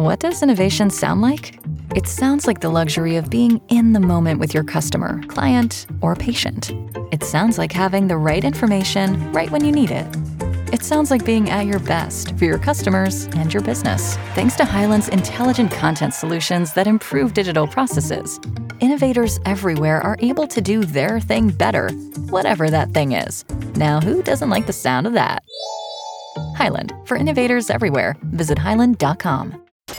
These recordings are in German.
What does innovation sound like? It sounds like the luxury of being in the moment with your customer, client, or patient. It sounds like having the right information right when you need it. It sounds like being at your best for your customers and your business. Thanks to Hyland's intelligent content solutions that improve digital processes, innovators everywhere are able to do their thing better, whatever that thing is. Now, who doesn't like the sound of that? Hyland, for innovators everywhere. Visit hyland.com.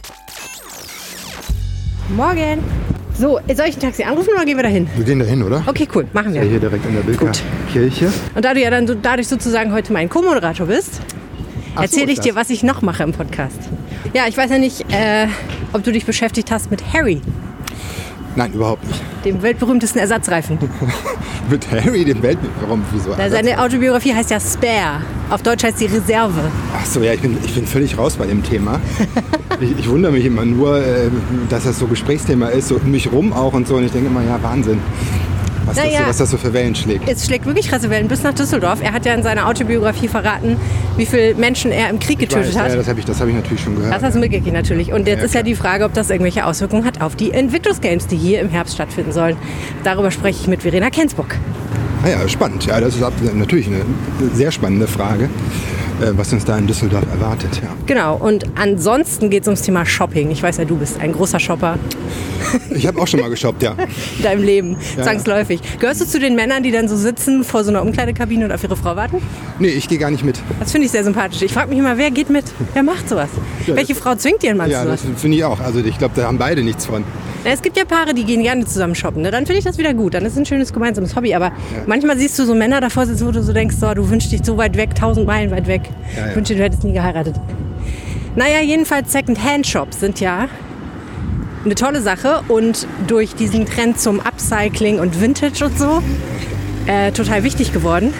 Morgen. So, soll ich ein Taxi anrufen oder gehen wir da hin? Wir gehen da hin, oder? Okay, cool, machen wir. Ja, hier direkt in der Bilker Kirche. Und da du ja dann dadurch sozusagen heute mein Co-Moderator bist, erzähle ich dir, was ich noch mache im Podcast. Ja, ich weiß ja nicht, ob du dich beschäftigt hast mit Harry. Nein, überhaupt nicht. Dem weltberühmtesten Ersatzreifen. Mit Harry, dem Weltberühmten? Wieso? Seine Autobiografie heißt ja Spare. Auf Deutsch heißt die Reserve. Ach so, ja, ich bin völlig raus bei dem Thema. Ich wundere mich immer nur, dass das so Gesprächsthema ist, so um mich rum auch und so. Und ich denke immer, ja, Wahnsinn. Was das so für Wellen schlägt. Es schlägt wirklich krasse Wellen bis nach Düsseldorf. Er hat ja in seiner Autobiografie verraten, wie viele Menschen er im Krieg getötet hat. Ja, das hab ich natürlich schon gehört. Das hast du mitgekriegt natürlich. Und jetzt ist ja die Frage, ob das irgendwelche Auswirkungen hat auf die Entwicklungsgames, die hier im Herbst stattfinden sollen. Darüber spreche ich mit Verena Kensburg. Ah ja, spannend. Ja, das ist natürlich eine sehr spannende Frage, was uns da in Düsseldorf erwartet. Ja. Genau, und ansonsten geht es ums Thema Shopping. Ich weiß ja, du bist ein großer Shopper. Ich habe auch schon mal geshoppt, ja. In deinem Leben, zwangsläufig. Gehörst du zu den Männern, die dann so sitzen vor so einer Umkleidekabine und auf ihre Frau warten? Nee, ich gehe gar nicht mit. Das finde ich sehr sympathisch. Ich frage mich immer, wer geht mit? Wer macht sowas? Ja, welche Frau zwingt ihren Mann zu sowas? Ja, das finde ich auch. Also ich glaube, da haben beide nichts von. Es gibt ja Paare, die gehen gerne zusammen shoppen. Ne? Dann finde ich das wieder gut. Dann ist es ein schönes gemeinsames Hobby. Aber manchmal siehst du so Männer davor sitzen, wo du so denkst, so, du wünschst dich so weit weg, 1000 Meilen weit weg. Ja. Ich wünschte, du hättest nie geheiratet. Naja, jedenfalls Second-Hand-Shops sind ja eine tolle Sache. Und durch diesen Trend zum Upcycling und Vintage und so total wichtig geworden.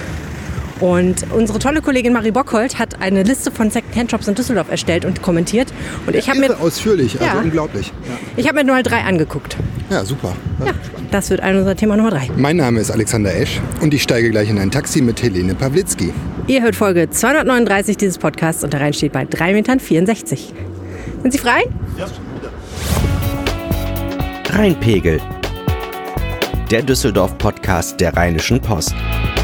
Und unsere tolle Kollegin Marie Bockholt hat eine Liste von Second-Hand-Shops in Düsseldorf erstellt und kommentiert. Und ich habe mir ausführlich, also unglaublich. Ja. Ich habe mir mal 3 angeguckt. Ja, super. Ja, das wird unser Thema Nummer 3. Mein Name ist Alexander Esch und ich steige gleich in ein Taxi mit Helene Pawlitzki. Ihr hört Folge 239 dieses Podcasts und der Rhein steht bei 3,64 Metern. Sind Sie frei? Ja. Rheinpegel. Der Düsseldorf-Podcast der Rheinischen Post.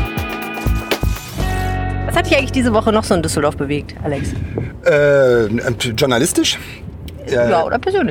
Was hat dich eigentlich diese Woche noch so in Düsseldorf bewegt, Alex? Journalistisch? Ja, oder persönlich?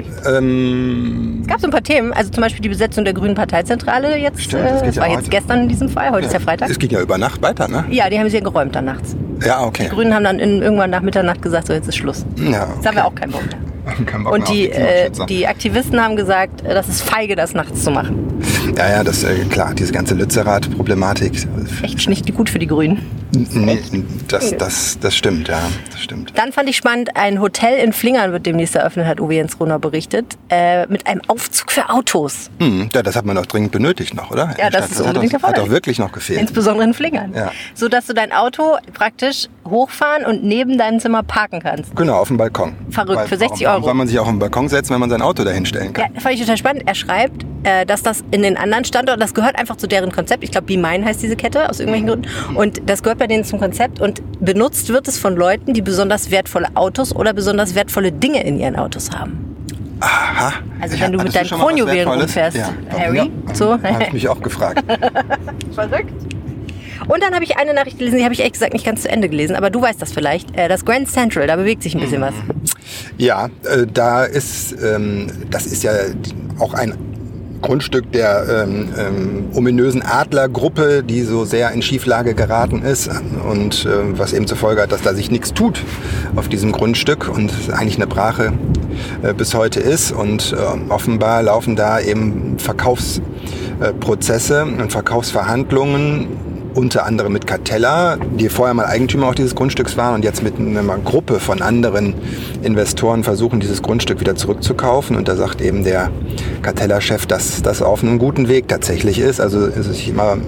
Es gab so ein paar Themen, also zum Beispiel die Besetzung der Grünen Parteizentrale jetzt. Stimmt, das war jetzt gestern in diesem Fall, heute ist ja Freitag. Es ging ja über Nacht weiter, ne? Ja, die haben sie ja geräumt dann nachts. Ja, okay. Die Grünen haben dann irgendwann nach Mitternacht gesagt, so jetzt ist Schluss. Ja, okay. Jetzt haben wir auch keinen Bock mehr. Und die Aktivisten haben gesagt, das ist feige, das nachts zu machen. Ja, das klar, diese ganze Lützerath-Problematik. Echt nicht gut für die Grünen. Nee, das stimmt, ja, das stimmt. Dann fand ich spannend, ein Hotel in Flingern wird demnächst eröffnet, hat Uwe Jens Runner berichtet, mit einem Aufzug für Autos. Ja, das hat man doch dringend benötigt noch, oder? Ja, das ist unbedingt der Fall. Hat doch wirklich noch gefehlt. Insbesondere in Flingern. Ja. So, dass du dein Auto praktisch hochfahren und neben deinem Zimmer parken kannst. Genau, auf dem Balkon. Verrückt, für 60 Euro. Soll man sich auch auf den Balkon setzen, wenn man sein Auto dahin stellen kann? Ja, fand ich total spannend. Er schreibt, dass das in den anderen Standorten, das gehört einfach zu deren Konzept. Ich glaube, Be Mine heißt diese Kette, aus irgendwelchen Gründen. Und das gehört bei denen zum Konzept. Und benutzt wird es von Leuten, die besonders wertvolle Autos oder besonders wertvolle Dinge in ihren Autos haben. Aha. Also wenn du mit deinen Kronjuwelen rumfährst, Harry. Ja. So. Habe ich mich auch gefragt. Verrückt. Und dann habe ich eine Nachricht gelesen, die habe ich ehrlich gesagt nicht ganz zu Ende gelesen, aber du weißt das vielleicht. Das Grand Central, da bewegt sich ein bisschen was. Ja, das ist ja auch ein Grundstück der ominösen Adlergruppe, die so sehr in Schieflage geraten ist und was eben zur Folge hat, dass da sich nichts tut auf diesem Grundstück und eigentlich eine Brache bis heute ist. Und offenbar laufen da eben Verkaufsprozesse und Verkaufsverhandlungen, unter anderem mit Catella, die vorher mal Eigentümer auch dieses Grundstücks waren und jetzt mit einer Gruppe von anderen Investoren versuchen, dieses Grundstück wieder zurückzukaufen. Und da sagt eben der Catella-Chef, dass das auf einem guten Weg tatsächlich ist. Also ist es immer,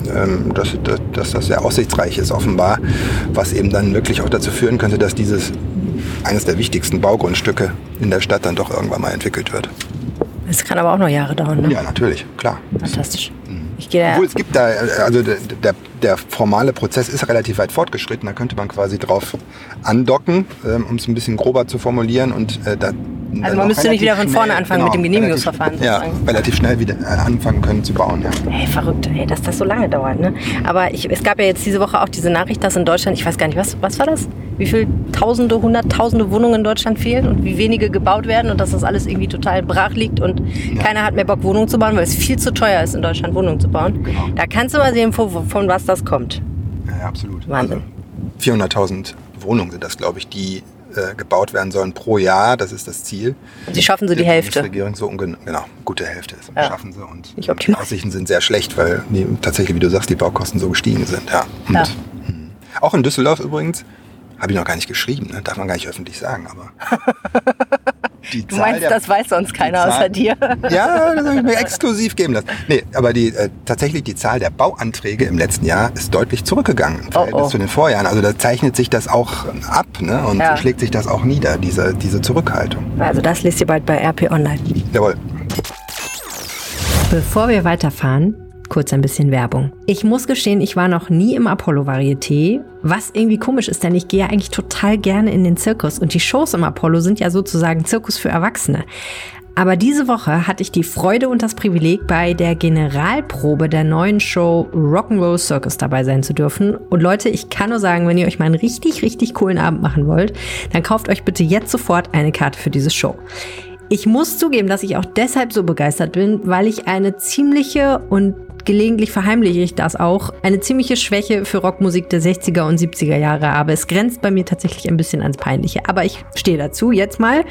dass das sehr aussichtsreich ist offenbar, was eben dann wirklich auch dazu führen könnte, dass dieses eines der wichtigsten Baugrundstücke in der Stadt dann doch irgendwann mal entwickelt wird. Das kann aber auch noch Jahre dauern, ne? Ja, natürlich, klar. Fantastisch. Obwohl es gibt da, also der formale Prozess ist relativ weit fortgeschritten, da könnte man quasi drauf andocken, um es ein bisschen grober zu formulieren und da Also man müsste nicht wieder von vorne anfangen mit dem Genehmigungsverfahren. Relativ schnell wieder anfangen können zu bauen. Ja. Ey, verrückt, dass das so lange dauert. Ne? Aber es gab ja jetzt diese Woche auch diese Nachricht, dass in Deutschland, ich weiß gar nicht, was war das? Wie viele hunderttausende Wohnungen in Deutschland fehlen und wie wenige gebaut werden und dass das alles irgendwie total brach liegt und keiner hat mehr Bock, Wohnungen zu bauen, weil es viel zu teuer ist, in Deutschland Wohnungen zu bauen. Genau. Da kannst du mal sehen, von was das kommt. Ja, absolut. Wahnsinn. Also 400.000 Wohnungen sind das, glaube ich, die gebaut werden sollen pro Jahr. Das ist das Ziel. Und sie schaffen so die Hälfte. Regierung so genau, gute Hälfte schaffen sie. Und die Aussichten sind sehr schlecht, weil tatsächlich, wie du sagst, die Baukosten so gestiegen sind. Ja. Und, auch in Düsseldorf übrigens, habe ich noch gar nicht geschrieben, ne? Darf man gar nicht öffentlich sagen, aber... Du meinst, das weiß sonst keiner außer dir? Ja, das habe ich mir exklusiv geben lassen. Nee, aber tatsächlich die Zahl der Bauanträge im letzten Jahr ist deutlich zurückgegangen im Verhältnis zu den Vorjahren. Also da zeichnet sich das auch ab, ne? Und schlägt sich das auch nieder, diese Zurückhaltung. Also das lest ihr bald bei RP Online. Jawohl. Bevor wir weiterfahren, kurz ein bisschen Werbung. Ich muss gestehen, ich war noch nie im Apollo-Varieté, was irgendwie komisch ist, denn ich gehe ja eigentlich total gerne in den Zirkus und die Shows im Apollo sind ja sozusagen Zirkus für Erwachsene. Aber diese Woche hatte ich die Freude und das Privileg, bei der Generalprobe der neuen Show Rock'n'Roll Circus dabei sein zu dürfen. Und Leute, ich kann nur sagen, wenn ihr euch mal einen richtig, richtig coolen Abend machen wollt, dann kauft euch bitte jetzt sofort eine Karte für diese Show. Ich muss zugeben, dass ich auch deshalb so begeistert bin, weil ich eine ziemliche und gelegentlich verheimliche ich das auch, eine ziemliche Schwäche für Rockmusik der 60er und 70er Jahre habe. Es grenzt bei mir tatsächlich ein bisschen ans Peinliche, aber ich stehe dazu jetzt mal.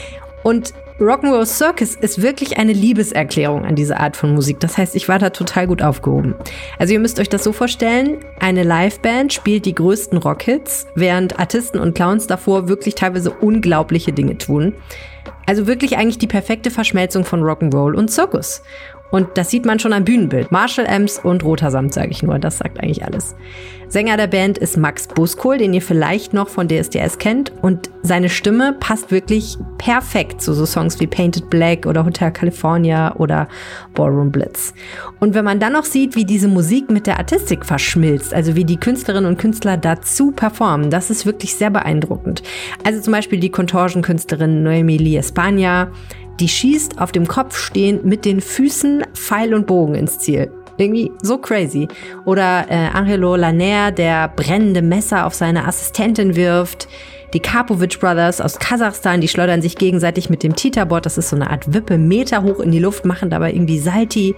Und Rock'n'Roll Circus ist wirklich eine Liebeserklärung an diese Art von Musik. Das heißt, ich war da total gut aufgehoben. Also ihr müsst euch das so vorstellen, eine Liveband spielt die größten Rockhits, während Artisten und Clowns davor wirklich teilweise unglaubliche Dinge tun. Also wirklich eigentlich die perfekte Verschmelzung von Rock'n'Roll und Zirkus. Und das sieht man schon am Bühnenbild. Marshall Amps und roter Samt, sage ich nur. Das sagt eigentlich alles. Sänger der Band ist Max Buskohl, den ihr vielleicht noch von DSDS kennt. Und seine Stimme passt wirklich perfekt zu so Songs wie Painted Black oder Hotel California oder Ballroom Blitz. Und wenn man dann noch sieht, wie diese Musik mit der Artistik verschmilzt, also wie die Künstlerinnen und Künstler dazu performen, das ist wirklich sehr beeindruckend. Also zum Beispiel die Contortion-Künstlerin Noemi Lee Espana, die schießt auf dem Kopf stehend mit den Füßen Pfeil und Bogen ins Ziel. Irgendwie so crazy. Oder Angelo Laner, der brennende Messer auf seine Assistentin wirft. Die Karpovic Brothers aus Kasachstan, die schleudern sich gegenseitig mit dem Tita-Bot, das ist so eine Art Wippe, Meter hoch in die Luft, machen dabei irgendwie Salti.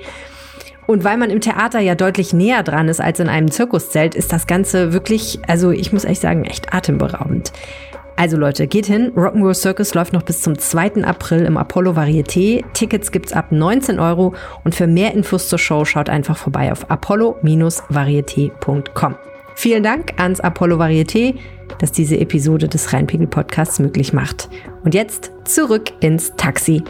Und weil man im Theater ja deutlich näher dran ist als in einem Zirkuszelt, ist das Ganze wirklich, also ich muss echt sagen, echt atemberaubend. Also Leute, geht hin. Rock'n'Roll Circus läuft noch bis zum 2. April im Apollo Varieté. Tickets gibt's ab 19 € und für mehr Infos zur Show schaut einfach vorbei auf apollo-varieté.com. Vielen Dank ans Apollo Varieté, das diese Episode des Rheinpegel-Podcasts möglich macht. Und jetzt zurück ins Taxi.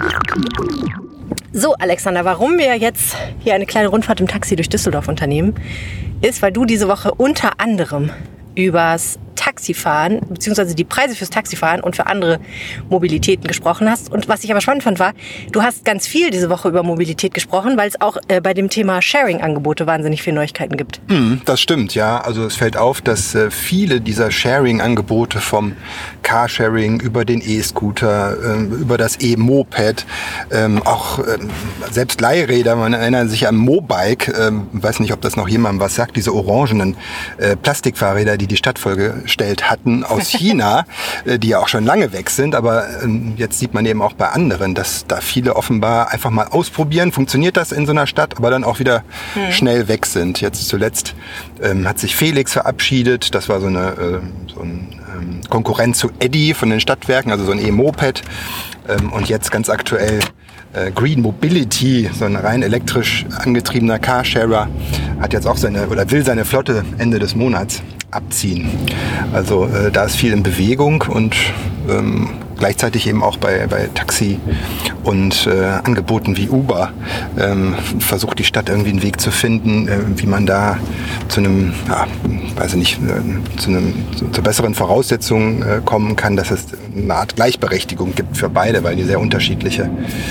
So, Alexander, warum wir jetzt hier eine kleine Rundfahrt im Taxi durch Düsseldorf unternehmen, ist, weil du diese Woche unter anderem übers Taxifahren, beziehungsweise die Preise fürs Taxifahren und für andere Mobilitäten gesprochen hast. Und was ich aber spannend fand, war, du hast ganz viel diese Woche über Mobilität gesprochen, weil es auch bei dem Thema Sharing-Angebote wahnsinnig viele Neuigkeiten gibt. Das stimmt, ja. Also es fällt auf, dass viele dieser Sharing-Angebote vom Carsharing über den E-Scooter, über das E-Moped, auch selbst Leihräder, man erinnert sich an Mobike, weiß nicht, ob das noch jemandem was sagt, diese orangenen Plastikfahrräder, die die Stadt vollgestellt hatten aus China, die ja auch schon lange weg sind, aber jetzt sieht man eben auch bei anderen, dass da viele offenbar einfach mal ausprobieren, funktioniert das in so einer Stadt, aber dann auch wieder schnell weg sind. Jetzt zuletzt hat sich Felix verabschiedet, das war so ein Konkurrent zu Eddy von den Stadtwerken, also so ein E-Moped, und jetzt ganz aktuell Green Mobility, so ein rein elektrisch angetriebener Carsharer, hat jetzt auch will seine Flotte Ende des Monats abziehen. Also da ist viel in Bewegung und gleichzeitig eben auch bei Taxi und Angeboten wie Uber versucht die Stadt irgendwie einen Weg zu finden, wie man da zu einem, zu besseren Voraussetzungen kommen kann, dass es eine Art Gleichberechtigung gibt für beide, weil die sehr unterschiedliche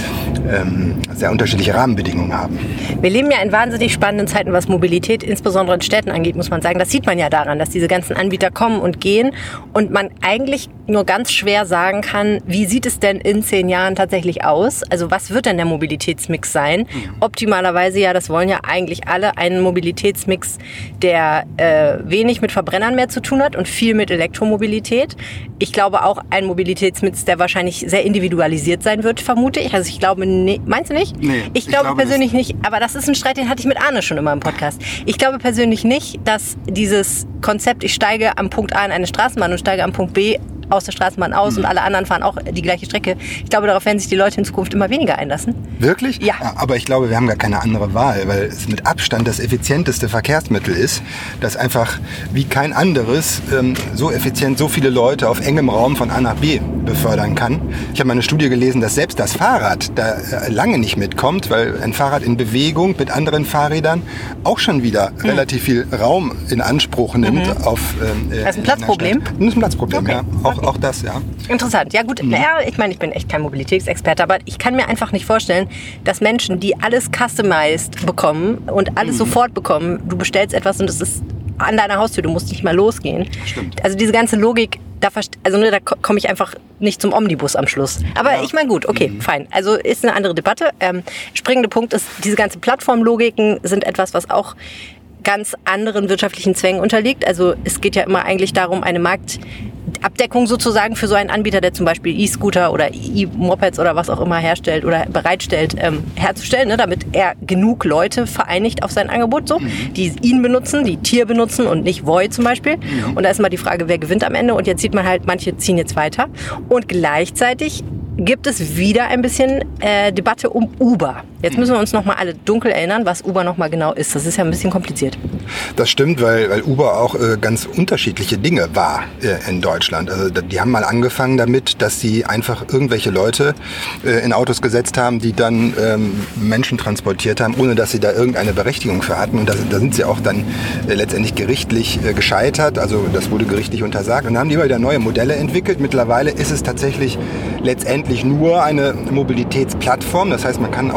Rahmenbedingungen haben. Wir leben ja in wahnsinnig spannenden Zeiten, was Mobilität insbesondere in Städten angeht, muss man sagen. Das sieht man ja daran, dass diese ganzen Anbieter kommen und gehen und man eigentlich nur ganz schwer sagen kann, wie sieht es denn in 10 Jahren tatsächlich aus? Also was wird denn der Mobilitätsmix sein? Optimalerweise ja, das wollen ja eigentlich alle, einen Mobilitätsmix, der wenig mit Verbrennern mehr zu tun hat und viel mit Elektromobilität. Ich glaube auch ein Mobilitätsmix, der wahrscheinlich sehr individualisiert sein wird, vermute ich. Also ich glaube, meinst du nicht? Nee, ich glaube persönlich nicht, aber das ist ein Streit, den hatte ich mit Arne schon immer im Podcast. Ich glaube persönlich nicht, dass dieses Konzept, ich steige am Punkt A in eine Straßenbahn und steige am Punkt B aus der Straßenbahn aus und alle anderen fahren auch die gleiche Strecke. Ich glaube, darauf werden sich die Leute in Zukunft immer weniger einlassen. Wirklich? Ja. Aber ich glaube, wir haben gar keine andere Wahl, weil es mit Abstand das effizienteste Verkehrsmittel ist, das einfach wie kein anderes so effizient so viele Leute auf engem Raum von A nach B befördern kann. Ich habe mal eine Studie gelesen, dass selbst das Fahrrad da lange nicht mitkommt, weil ein Fahrrad in Bewegung mit anderen Fahrrädern auch schon wieder relativ viel Raum in Anspruch nimmt. Das ist ein Platzproblem? Das ist ein Platzproblem, okay. Ja. Auch das, ja. Interessant. Ja gut, naja, ich meine, ich bin echt kein Mobilitätsexperte, aber ich kann mir einfach nicht vorstellen, dass Menschen, die alles customized bekommen und alles sofort bekommen, du bestellst etwas und es ist an deiner Haustür, du musst nicht mal losgehen. Stimmt. Also diese ganze Logik, da komme ich einfach nicht zum Omnibus am Schluss. Aber ich meine, gut, okay, fein. Also ist eine andere Debatte. Springende Punkt ist, diese ganzen Plattformlogiken sind etwas, was auch ganz anderen wirtschaftlichen Zwängen unterliegt. Also es geht ja immer eigentlich darum, eine Marktabdeckung sozusagen für so einen Anbieter, der zum Beispiel E-Scooter oder E-Mopeds oder was auch immer herstellt oder bereitstellt, herzustellen, ne, damit er genug Leute vereinigt auf sein Angebot, so, die ihn benutzen, die Tier benutzen und nicht Voi zum Beispiel. Und da ist mal die Frage, wer gewinnt am Ende? Und jetzt sieht man halt, manche ziehen jetzt weiter. Und gleichzeitig gibt es wieder ein bisschen Debatte um Uber. Jetzt müssen wir uns noch mal alle dunkel erinnern, was Uber noch mal genau ist. Das ist ja ein bisschen kompliziert. Das stimmt, weil Uber auch ganz unterschiedliche Dinge war in Deutschland. Also die haben mal angefangen damit, dass sie einfach irgendwelche Leute in Autos gesetzt haben, die dann Menschen transportiert haben, ohne dass sie da irgendeine Berechtigung für hatten. Und da sind sie auch dann letztendlich gerichtlich gescheitert. Also das wurde gerichtlich untersagt. Und dann haben die immer wieder neue Modelle entwickelt. Mittlerweile ist es tatsächlich letztendlich nur eine Mobilitätsplattform. Das heißt, man kann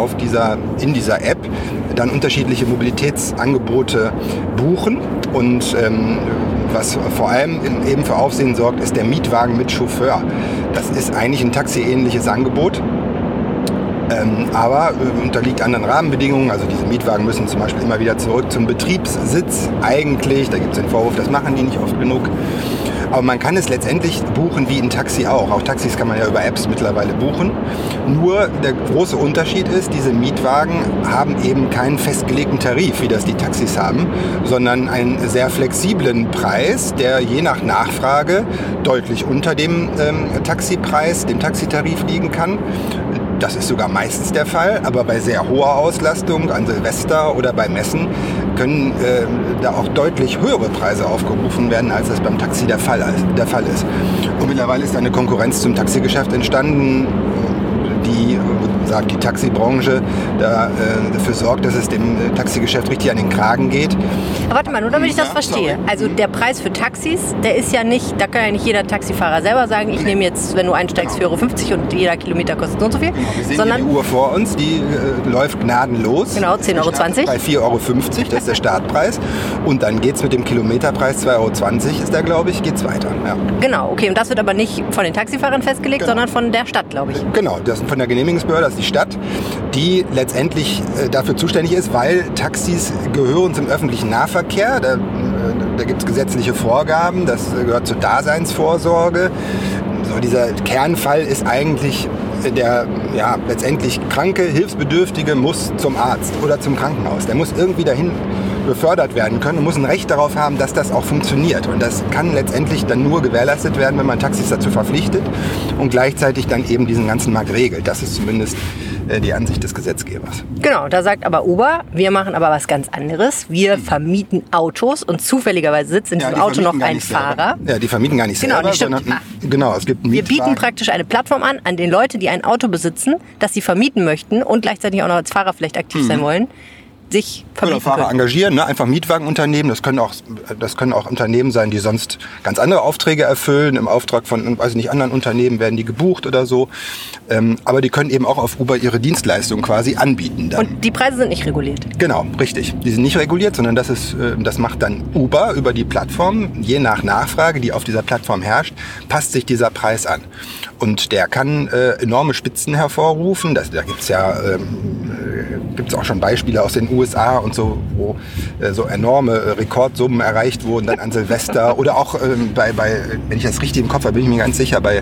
in dieser App dann unterschiedliche Mobilitätsangebote buchen. Und was vor allem eben für Aufsehen sorgt, ist der Mietwagen mit Chauffeur. Das ist eigentlich ein taxiähnliches Angebot. Aber unterliegt anderen Rahmenbedingungen. Also diese Mietwagen müssen zum Beispiel immer wieder zurück zum Betriebssitz eigentlich. Da gibt es den Vorwurf, das machen die nicht oft genug. Aber man kann es letztendlich buchen wie ein Taxi auch. Auch Taxis kann man ja über Apps mittlerweile buchen. Nur der große Unterschied ist, diese Mietwagen haben eben keinen festgelegten Tarif, wie das die Taxis haben, sondern einen sehr flexiblen Preis, der je nach Nachfrage deutlich unter dem Taxipreis, dem Taxitarif liegen kann. Das ist sogar meistens der Fall, aber bei sehr hoher Auslastung an Silvester oder bei Messen können da auch deutlich höhere Preise aufgerufen werden, als das beim Taxi der Fall ist. Und mittlerweile ist eine Konkurrenz zum Taxigeschäft entstanden, die sagt, die Taxibranche dafür sorgt, dass es dem Taxigeschäft richtig an den Kragen geht. Aber warte mal, nur damit ich das verstehe. Also der Preis für Taxis, der ist ja nicht, da kann ja nicht jeder Taxifahrer selber sagen, ich nehme jetzt, wenn du einsteigst, 4,50 € und jeder Kilometer kostet so und so viel. Genau, wir sehen sondern hier die Uhr vor uns, die läuft gnadenlos. Genau, 10,20 € Bei 4,50 €, das ist der Startpreis. Und dann geht es mit dem Kilometerpreis, 2,20 € ist da, glaube ich, geht's weiter. Ja. Genau, okay. Und das wird aber nicht von den Taxifahrern festgelegt, sondern von der Stadt, glaube ich. Genau, das von der Genehmigungsbehörde, das ist die Stadt, die letztendlich dafür zuständig ist, weil Taxis gehören zum öffentlichen Nahverkehr. Da gibt es gesetzliche Vorgaben, das gehört zur Daseinsvorsorge. So, dieser Kernfall ist eigentlich der letztendlich kranke, Hilfsbedürftige muss zum Arzt oder zum Krankenhaus. Der muss irgendwie dahin befördert werden können und muss ein Recht darauf haben, dass das auch funktioniert. Und das kann letztendlich dann nur gewährleistet werden, wenn man Taxis dazu verpflichtet und gleichzeitig dann eben diesen ganzen Markt regelt. Das ist zumindest die Ansicht des Gesetzgebers. Genau, da sagt aber Uber, wir machen aber was ganz anderes. Wir vermieten Autos und zufälligerweise sitzt in diesem Auto noch ein Fahrer. Ja, die vermieten gar nicht selber, sondern es gibt einen Wir bieten praktisch eine Plattform an den Leute, die ein Auto besitzen, das sie vermieten möchten und gleichzeitig auch noch als Fahrer vielleicht aktiv sein wollen, sich verbieten Fahrer können. engagieren, ne? Einfach Mietwagenunternehmen. Das können auch Unternehmen sein, die sonst ganz andere Aufträge erfüllen. Im Auftrag von, weiß nicht, anderen Unternehmen werden die gebucht oder so. Aber die können eben auch auf Uber ihre Dienstleistungen quasi anbieten. Dann. Und die Preise sind nicht reguliert? Genau, richtig. Die sind nicht reguliert, sondern das macht dann Uber über die Plattform. Je nach Nachfrage, die auf dieser Plattform herrscht, passt sich dieser Preis an. Und der kann enorme Spitzen hervorrufen. Da gibt's auch schon Beispiele aus den USA und so, wo so enorme Rekordsummen erreicht wurden dann an Silvester. Oder auch wenn ich das richtig im Kopf habe, bin ich mir ganz sicher, bei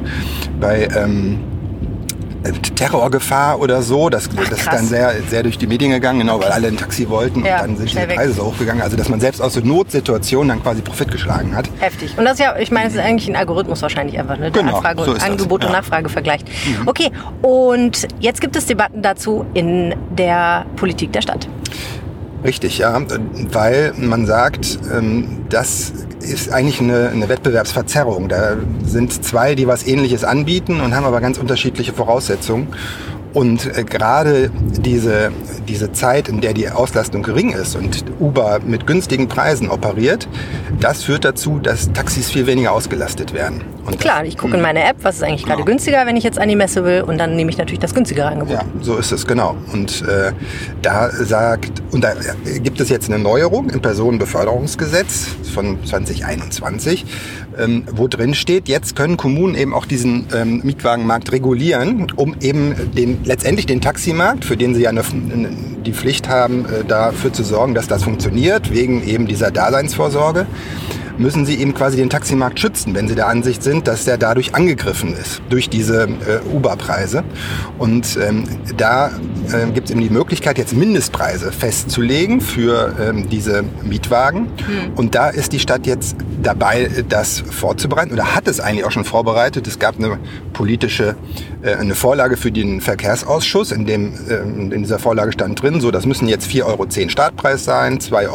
Terrorgefahr oder so, das ist dann sehr, sehr durch die Medien gegangen, genau, weil alle ein Taxi wollten und dann sind diese Preise so hochgegangen. Also dass man selbst aus so Notsituationen dann quasi Profit geschlagen hat. Heftig. Und das ist ja, ich meine, es ist eigentlich ein Algorithmus wahrscheinlich einfach, ne? Der Genau, Anfrage so und ist das. Angebot und Nachfrage vergleicht. Okay, und jetzt gibt es Debatten dazu in der Politik der Stadt. Richtig, ja, weil man sagt, das ist eigentlich eine Wettbewerbsverzerrung. Da sind zwei, die was Ähnliches anbieten und haben aber ganz unterschiedliche Voraussetzungen. Und gerade diese Zeit, in der die Auslastung gering ist und Uber mit günstigen Preisen operiert, das führt dazu, dass Taxis viel weniger ausgelastet werden. Und klar, ich gucke in meine App, was ist eigentlich gerade günstiger, wenn ich jetzt an die Messe will, und dann nehme ich natürlich das günstigere Angebot. Ja, so ist es, genau. Und da gibt es jetzt eine Neuerung im Personenbeförderungsgesetz von 2021, wo drin steht, jetzt können Kommunen eben auch diesen Mietwagenmarkt regulieren, um eben letztendlich den Taximarkt, für den sie ja die Pflicht haben, dafür zu sorgen, dass das funktioniert, wegen eben dieser Daseinsvorsorge, müssen sie eben quasi den Taximarkt schützen, wenn sie der Ansicht sind, dass der dadurch angegriffen ist, durch diese Uber-Preise. Und da gibt es eben die Möglichkeit, jetzt Mindestpreise festzulegen für diese Mietwagen. Und da ist die Stadt jetzt dabei, das vorzubereiten, oder hat es eigentlich auch schon vorbereitet. Es gab eine Vorlage für den Verkehrsausschuss, in dieser Vorlage stand drin, so, das müssen jetzt 4,10 € Startpreis sein, 2,10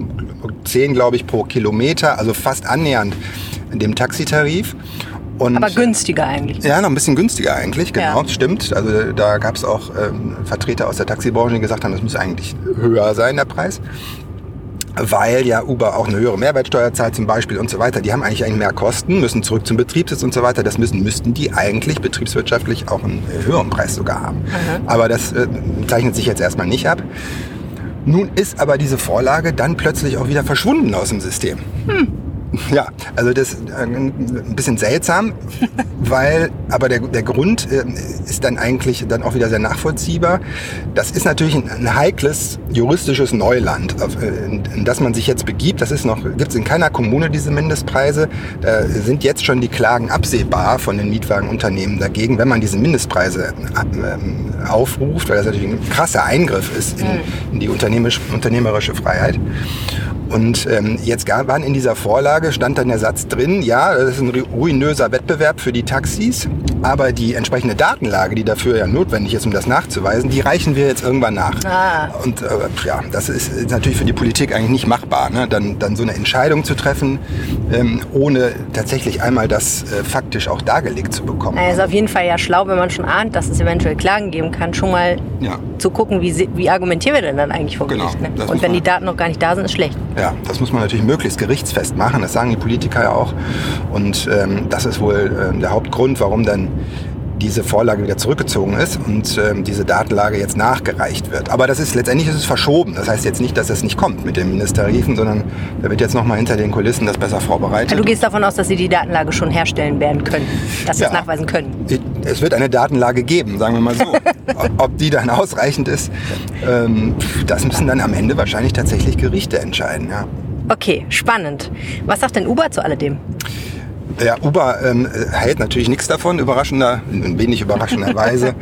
€, glaube ich, pro Kilometer, also fast annähernd dem Taxitarif. Und, aber günstiger eigentlich. Ja, noch ein bisschen günstiger eigentlich, genau, stimmt. Also da gab es auch Vertreter aus der Taxibranche, die gesagt haben, das muss eigentlich höher sein, der Preis. Weil ja Uber auch eine höhere Mehrwertsteuer zahlt zum Beispiel und so weiter. Die haben eigentlich mehr Kosten, müssen zurück zum Betriebssitz und so weiter. Das müssten die eigentlich betriebswirtschaftlich auch einen höheren Preis sogar haben. Aber das zeichnet sich jetzt erstmal nicht ab. Nun ist aber diese Vorlage dann plötzlich auch wieder verschwunden aus dem System. Ja, also das ist ein bisschen seltsam, aber der Grund ist dann eigentlich dann auch wieder sehr nachvollziehbar. Das ist natürlich ein heikles juristisches Neuland, in das man sich jetzt begibt. Gibt es in keiner Kommune diese Mindestpreise. Da sind jetzt schon die Klagen absehbar von den Mietwagenunternehmen dagegen, wenn man diese Mindestpreise aufruft, weil das natürlich ein krasser Eingriff ist in die unternehmerische Freiheit. Und jetzt waren in dieser Vorlage, stand dann der Satz drin, ja, das ist ein ruinöser Wettbewerb für die Taxis, aber die entsprechende Datenlage, die dafür ja notwendig ist, um das nachzuweisen, die reichen wir jetzt irgendwann nach. Und das ist natürlich für die Politik eigentlich nicht machbar, ne? Dann so eine Entscheidung zu treffen, ohne tatsächlich einmal das faktisch auch dargelegt zu bekommen. Es ist auf jeden Fall ja schlau, wenn man schon ahnt, dass es eventuell Klagen geben kann, schon mal zu gucken, wie argumentieren wir denn dann eigentlich vor Gericht. Genau, ne? Und wenn die Daten noch gar nicht da sind, ist schlecht. Ja, das muss man natürlich möglichst gerichtsfest machen, das sagen die Politiker ja auch. Und das ist wohl der Hauptgrund, warum dann diese Vorlage wieder zurückgezogen ist und diese Datenlage jetzt nachgereicht wird. Aber letztendlich ist es verschoben. Das heißt jetzt nicht, dass es nicht kommt mit den Mindesttarifen, sondern da wird jetzt nochmal hinter den Kulissen das besser vorbereitet. Du gehst davon aus, dass sie die Datenlage schon herstellen werden können, dass sie es nachweisen können. Es wird eine Datenlage geben, sagen wir mal so. Ob die dann ausreichend ist, das müssen dann am Ende wahrscheinlich tatsächlich Gerichte entscheiden. Ja. Okay, spannend. Was sagt denn Uber zu alledem? Ja, Uber hält natürlich nichts davon, wenig überraschenderweise,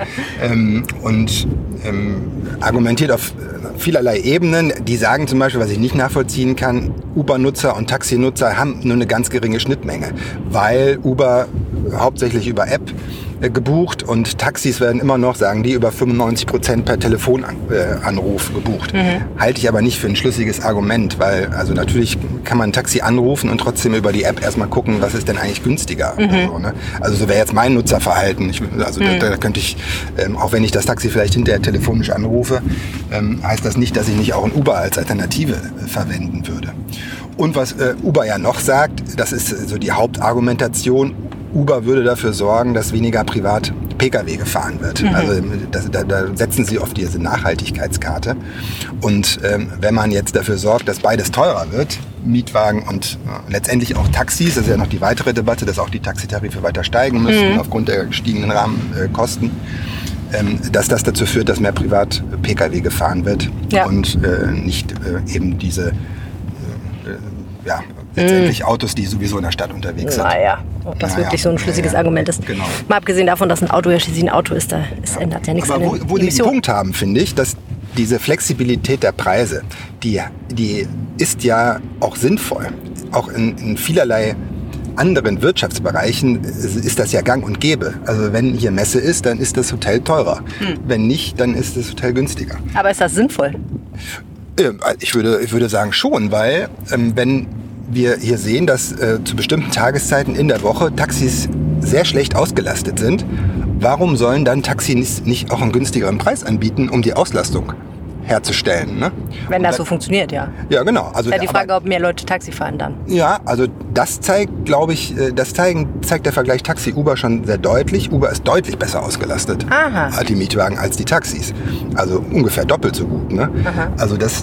und argumentiert auf vielerlei Ebenen. Die sagen zum Beispiel, was ich nicht nachvollziehen kann, Uber-Nutzer und Taxinutzer haben nur eine ganz geringe Schnittmenge, weil Uber hauptsächlich über App gebucht und Taxis werden immer noch, sagen die, über 95% per Telefonanruf gebucht. Halte ich aber nicht für ein schlüssiges Argument, weil also natürlich kann man ein Taxi anrufen und trotzdem über die App erstmal gucken, was ist denn eigentlich günstiger. Oder so, ne? Also so wäre jetzt mein Nutzerverhalten. Da könnte ich, auch wenn ich das Taxi vielleicht hinterher telefonisch anrufe, heißt das nicht, dass ich nicht auch ein Uber als Alternative verwenden würde. Und was Uber ja noch sagt, das ist so die Hauptargumentation, Uber würde dafür sorgen, dass weniger privat Pkw gefahren wird. Also da setzen sie auf diese Nachhaltigkeitskarte. Und wenn man jetzt dafür sorgt, dass beides teurer wird, Mietwagen und letztendlich auch Taxis, das ist ja noch die weitere Debatte, dass auch die Taxitarife weiter steigen müssen aufgrund der gestiegenen Rahmenkosten, dass das dazu führt, dass mehr privat Pkw gefahren wird und nicht eben diese letztendlich Autos, die sowieso in der Stadt unterwegs sind. Naja, ob das wirklich so ein schlüssiges Argument ist. Genau. Mal abgesehen davon, dass ein Auto ja schließlich ein Auto ist, es ändert ja nichts an den Aber wo die einen Punkt haben, finde ich, dass diese Flexibilität der Preise, die ist ja auch sinnvoll. Auch in vielerlei anderen Wirtschaftsbereichen ist das ja gang und gäbe. Also wenn hier Messe ist, dann ist das Hotel teurer. Wenn nicht, dann ist das Hotel günstiger. Aber ist das sinnvoll? Ich würde sagen schon, weil wenn wir hier sehen, dass zu bestimmten Tageszeiten in der Woche Taxis sehr schlecht ausgelastet sind, warum sollen dann Taxis nicht auch einen günstigeren Preis anbieten, um die Auslastung herzustellen? Ne? Wenn das so funktioniert, ja. Ja, genau. Also die Frage, ob mehr Leute Taxi fahren dann. Ja, also das zeigt, glaube ich, zeigt der Vergleich Taxi-Uber schon sehr deutlich. Uber ist deutlich besser ausgelastet, die Mietwagen, als die Taxis. Also ungefähr doppelt so gut. Ne? Also das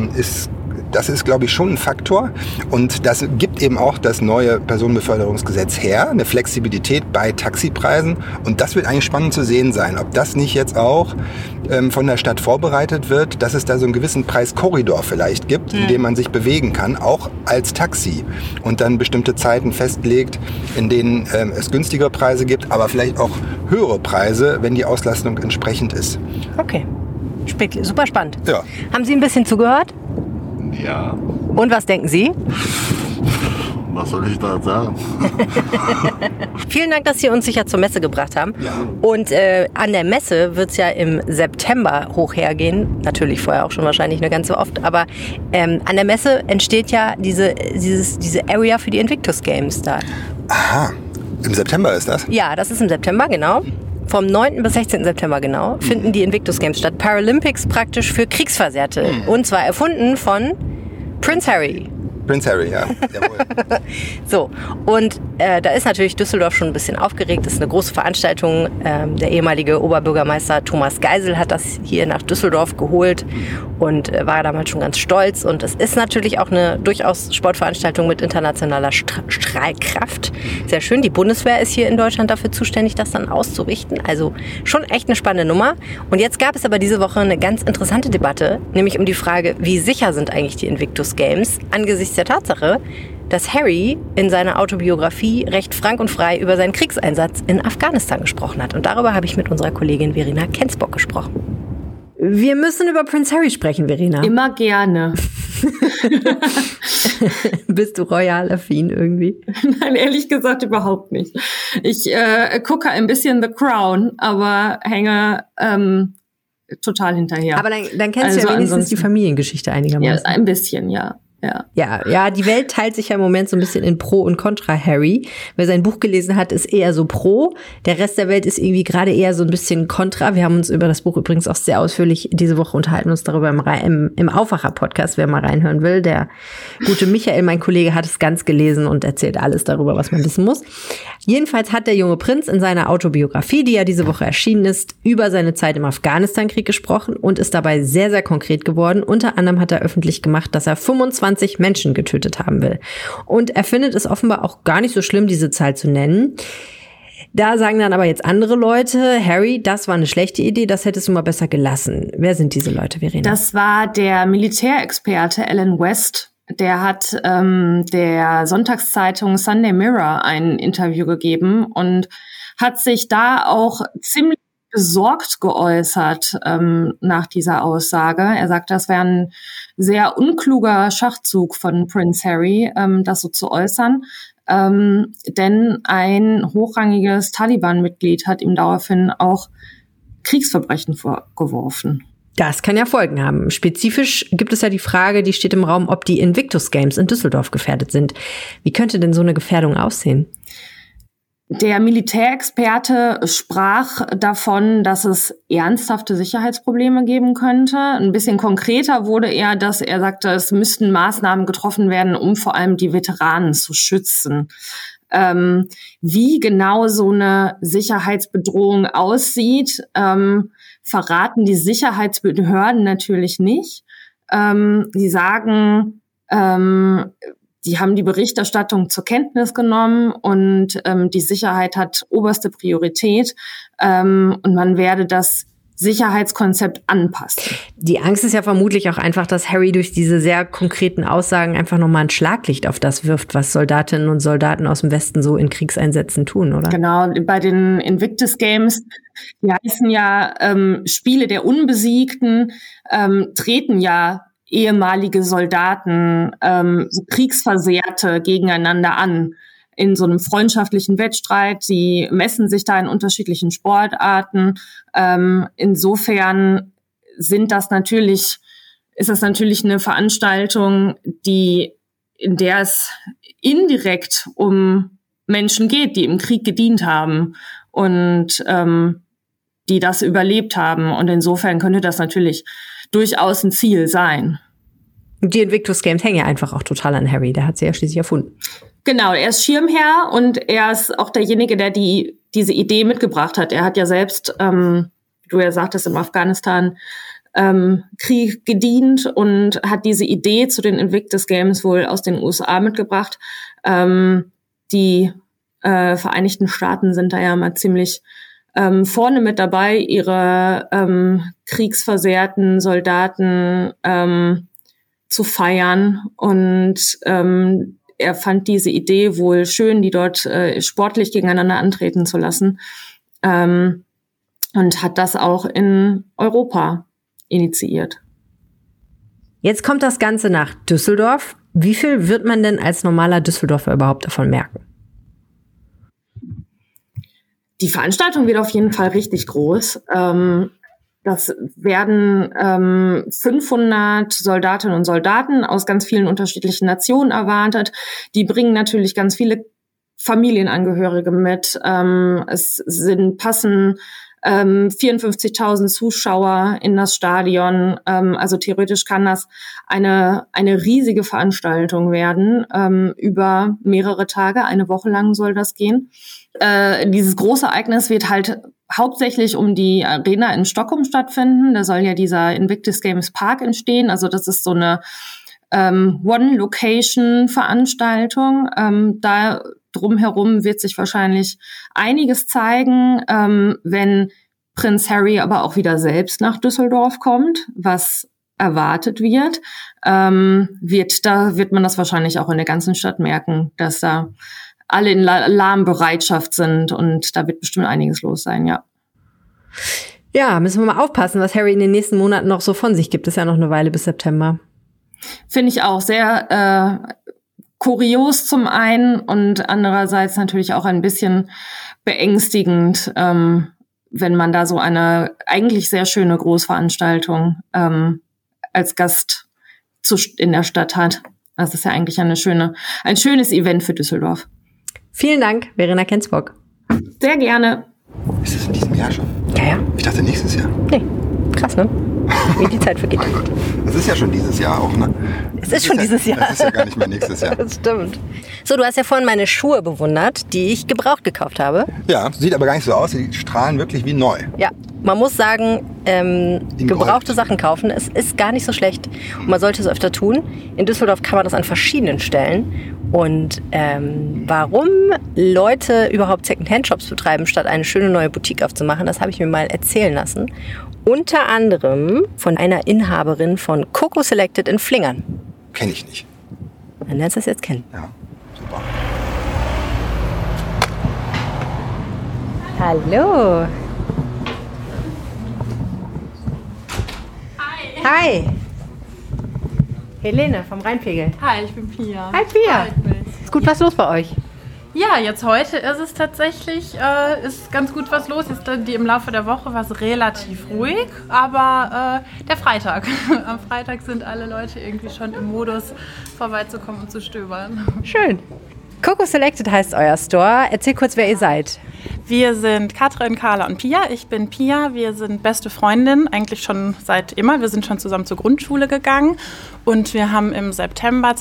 ist, glaube ich, schon ein Faktor. Und das gibt eben auch das neue Personenbeförderungsgesetz her, eine Flexibilität bei Taxipreisen. Und das wird eigentlich spannend zu sehen sein, ob das nicht jetzt auch von der Stadt vorbereitet wird, dass es da so einen gewissen Preiskorridor vielleicht gibt, in dem man sich bewegen kann, auch als Taxi. Und dann bestimmte Zeiten festlegt, in denen es günstigere Preise gibt, aber vielleicht auch höhere Preise, wenn die Auslastung entsprechend ist. Okay. Super spannend. Ja. Haben Sie ein bisschen zugehört? Ja. Und was denken Sie? Was soll ich da sagen? Vielen Dank, dass Sie uns sicher zur Messe gebracht haben. Ja. Und an der Messe wird es ja im September hoch hergehen. Natürlich vorher auch schon wahrscheinlich eine ganze oft. Aber an der Messe entsteht ja diese Area für die Invictus Games da. Aha, im September ist das? Ja, das ist im September, genau. Vom 9. bis 16. September genau finden die Invictus Games statt. Paralympics praktisch für Kriegsversehrte. Und zwar erfunden von Prince Harry. Prince Harry, ja. Jawohl. So, und da ist natürlich Düsseldorf schon ein bisschen aufgeregt. Das ist eine große Veranstaltung. Der ehemalige Oberbürgermeister Thomas Geisel hat das hier nach Düsseldorf geholt und war damals schon ganz stolz. Und es ist natürlich auch eine durchaus Sportveranstaltung mit internationaler Strahlkraft. Sehr schön. Die Bundeswehr ist hier in Deutschland dafür zuständig, das dann auszurichten. Also schon echt eine spannende Nummer. Und jetzt gab es aber diese Woche eine ganz interessante Debatte, nämlich um die Frage, wie sicher sind eigentlich die Invictus Games angesichts der Tatsache, dass Harry in seiner Autobiografie recht frank und frei über seinen Kriegseinsatz in Afghanistan gesprochen hat. Und darüber habe ich mit unserer Kollegin Verena Kensbock gesprochen. Wir müssen über Prince Harry sprechen, Verena. Immer gerne. Bist du royal affin irgendwie? Nein, ehrlich gesagt überhaupt nicht. Ich gucke ein bisschen The Crown, aber hänge total hinterher. Aber dann kennst du ja wenigstens die Familiengeschichte einigermaßen. Ja, ein bisschen, ja. Ja, die Welt teilt sich ja im Moment so ein bisschen in Pro und Contra Harry. Wer sein Buch gelesen hat, ist eher so Pro. Der Rest der Welt ist irgendwie gerade eher so ein bisschen Contra. Wir haben uns über das Buch übrigens auch sehr ausführlich diese Woche unterhalten, uns darüber im Aufwacher-Podcast, wer mal reinhören will. Der gute Michael, mein Kollege, hat es ganz gelesen und erzählt alles darüber, was man wissen muss. Jedenfalls hat der junge Prinz in seiner Autobiografie, die ja diese Woche erschienen ist, über seine Zeit im Afghanistan-Krieg gesprochen und ist dabei sehr, sehr konkret geworden. Unter anderem hat er öffentlich gemacht, dass er 25 Menschen getötet haben will. Und er findet es offenbar auch gar nicht so schlimm, diese Zahl zu nennen. Da sagen dann aber jetzt andere Leute, Harry, das war eine schlechte Idee, das hättest du mal besser gelassen. Wer sind diese Leute, Verena? Das war der Militärexperte Alan West. Der hat der Sonntagszeitung Sunday Mirror ein Interview gegeben und hat sich da auch ziemlich besorgt geäußert nach dieser Aussage. Er sagt, das wäre ein sehr unkluger Schachzug von Prince Harry, das so zu äußern. denn ein hochrangiges Taliban-Mitglied hat ihm daraufhin auch Kriegsverbrechen vorgeworfen. Das kann ja Folgen haben. Spezifisch gibt es ja die Frage, die steht im Raum, ob die Invictus Games in Düsseldorf gefährdet sind. Wie könnte denn so eine Gefährdung aussehen? Der Militärexperte sprach davon, dass es ernsthafte Sicherheitsprobleme geben könnte. Ein bisschen konkreter wurde er, dass er sagte, es müssten Maßnahmen getroffen werden, um vor allem die Veteranen zu schützen. Wie genau so eine Sicherheitsbedrohung aussieht, verraten die Sicherheitsbehörden natürlich nicht. Sie sagen, die haben die Berichterstattung zur Kenntnis genommen und die Sicherheit hat oberste Priorität und man werde das Sicherheitskonzept anpassen. Die Angst ist ja vermutlich auch einfach, dass Harry durch diese sehr konkreten Aussagen einfach nochmal ein Schlaglicht auf das wirft, was Soldatinnen und Soldaten aus dem Westen so in Kriegseinsätzen tun, oder? Genau, bei den Invictus Games, die heißen ja Spiele der Unbesiegten, treten ja ehemalige Soldaten, Kriegsversehrte gegeneinander an in so einem freundschaftlichen Wettstreit. Sie messen sich da in unterschiedlichen Sportarten. Insofern ist das natürlich eine Veranstaltung, in der es indirekt um Menschen geht, die im Krieg gedient haben und die das überlebt haben. Und insofern könnte das natürlich durchaus ein Ziel sein. Die Invictus Games hängen ja einfach auch total an Harry. Der hat sie ja schließlich erfunden. Genau, er ist Schirmherr und er ist auch derjenige, der diese Idee mitgebracht hat. Er hat ja selbst, wie du ja sagtest, im Afghanistan-Krieg gedient und hat diese Idee zu den Invictus Games wohl aus den USA mitgebracht. Die Vereinigten Staaten sind da ja mal ziemlich vorne mit dabei, ihre kriegsversehrten Soldaten zu feiern. Und er fand diese Idee wohl schön, die dort sportlich gegeneinander antreten zu lassen. Und hat das auch in Europa initiiert. Jetzt kommt das Ganze nach Düsseldorf. Wie viel wird man denn als normaler Düsseldorfer überhaupt davon merken? Die Veranstaltung wird auf jeden Fall richtig groß. Das werden 500 Soldatinnen und Soldaten aus ganz vielen unterschiedlichen Nationen erwartet. Die bringen natürlich ganz viele Familienangehörige mit. Es passen 54.000 Zuschauer in das Stadion. Also theoretisch kann das eine riesige Veranstaltung werden. Über mehrere Tage, eine Woche lang soll das gehen. Dieses große Ereignis wird halt hauptsächlich um die Arena in Stockholm stattfinden. Da soll ja dieser Invictus Games Park entstehen. Also das ist so eine One-Location-Veranstaltung. Da drumherum wird sich wahrscheinlich einiges zeigen, wenn Prinz Harry aber auch wieder selbst nach Düsseldorf kommt, was erwartet wird. Wird man das wahrscheinlich auch in der ganzen Stadt merken, dass da alle in Alarmbereitschaft sind und da wird bestimmt einiges los sein, ja. Ja, müssen wir mal aufpassen, was Harry in den nächsten Monaten noch so von sich gibt. Ist ja noch eine Weile bis September. Finde ich auch sehr kurios zum einen und andererseits natürlich auch ein bisschen beängstigend, wenn man da so eine eigentlich sehr schöne Großveranstaltung als Gast in der Stadt hat. Das ist ja eigentlich ein schönes Event für Düsseldorf. Vielen Dank, Verena Kensbock. Sehr gerne. Ist das in diesem Jahr schon? Ja. Ich dachte nächstes Jahr. Nee, krass, ne? Wie die Zeit vergeht. Mein Gott. Das ist ja schon dieses Jahr auch, ne? Es ist schon dieses Jahr. Das ist ja gar nicht mehr nächstes Jahr. Das stimmt. So, du hast ja vorhin meine Schuhe bewundert, die ich gebraucht gekauft habe. Ja, sieht aber gar nicht so aus. Die strahlen wirklich wie neu. Ja, man muss sagen, gebrauchte Sachen kaufen, es ist gar nicht so schlecht. Und man sollte es öfter tun. In Düsseldorf kann man das an verschiedenen Stellen. Und warum Leute überhaupt Second-Hand-Shops betreiben, statt eine schöne neue Boutique aufzumachen, das habe ich mir mal erzählen lassen. Unter anderem von einer Inhaberin von Coco Selected in Flingern. Kenne ich nicht. Dann lernst du es jetzt kennen. Ja, super. Hallo. Hi. Helene vom Rheinpegel. Hi, ich bin Pia. Hi Pia. Ist gut was los bei euch? Ja, jetzt heute ist es tatsächlich, ist ganz gut was los. Jetzt im Laufe der Woche war es relativ ruhig, aber der Freitag. Am Freitag sind alle Leute irgendwie schon im Modus, vorbeizukommen und zu stöbern. Schön. Coco Selected heißt euer Store. Erzähl kurz, wer ihr seid. Wir sind Katrin, Carla und Pia. Ich bin Pia. Wir sind beste Freundinnen, eigentlich schon seit immer. Wir sind schon zusammen zur Grundschule gegangen. Und wir haben im September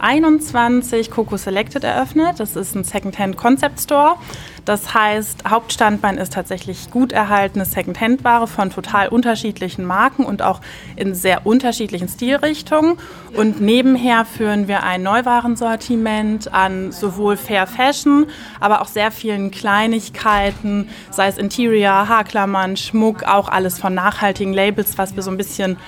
2021 Coco Selected eröffnet. Das ist ein Secondhand-Concept-Store. Das heißt, Hauptstandbein ist tatsächlich gut erhaltene Secondhand-Ware von total unterschiedlichen Marken und auch in sehr unterschiedlichen Stilrichtungen. Und nebenher führen wir ein Neuwarensortiment an sowohl Fair Fashion, aber auch sehr vielen Kleinigkeiten, sei es Interior, Haarklammern, Schmuck, auch alles von nachhaltigen Labels, was wir so ein bisschen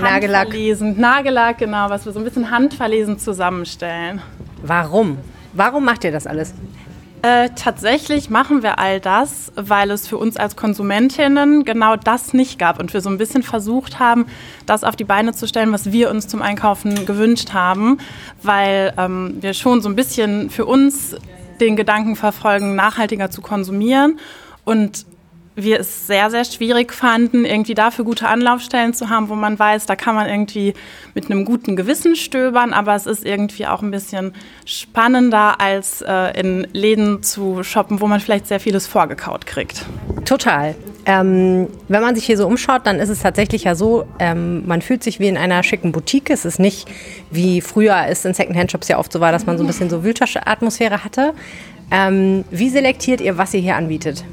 Nagellack, genau, was wir so ein bisschen handverlesen zusammenstellen. Warum? Warum macht ihr das alles? Tatsächlich machen wir all das, weil es für uns als Konsumentinnen genau das nicht gab und wir so ein bisschen versucht haben, das auf die Beine zu stellen, was wir uns zum Einkaufen gewünscht haben, weil wir schon so ein bisschen für uns den Gedanken verfolgen, nachhaltiger zu konsumieren und wir es sehr, sehr schwierig fanden, irgendwie dafür gute Anlaufstellen zu haben, wo man weiß, da kann man irgendwie mit einem guten Gewissen stöbern, aber es ist irgendwie auch ein bisschen spannender, als in Läden zu shoppen, wo man vielleicht sehr vieles vorgekaut kriegt. Total. Wenn man sich hier so umschaut, dann ist es tatsächlich ja so, man fühlt sich wie in einer schicken Boutique. Es ist nicht, wie früher es in Secondhand-Shops ja oft so war, dass man so ein bisschen so Wühltasche-Atmosphäre hatte. Wie selektiert ihr, was ihr hier anbietet?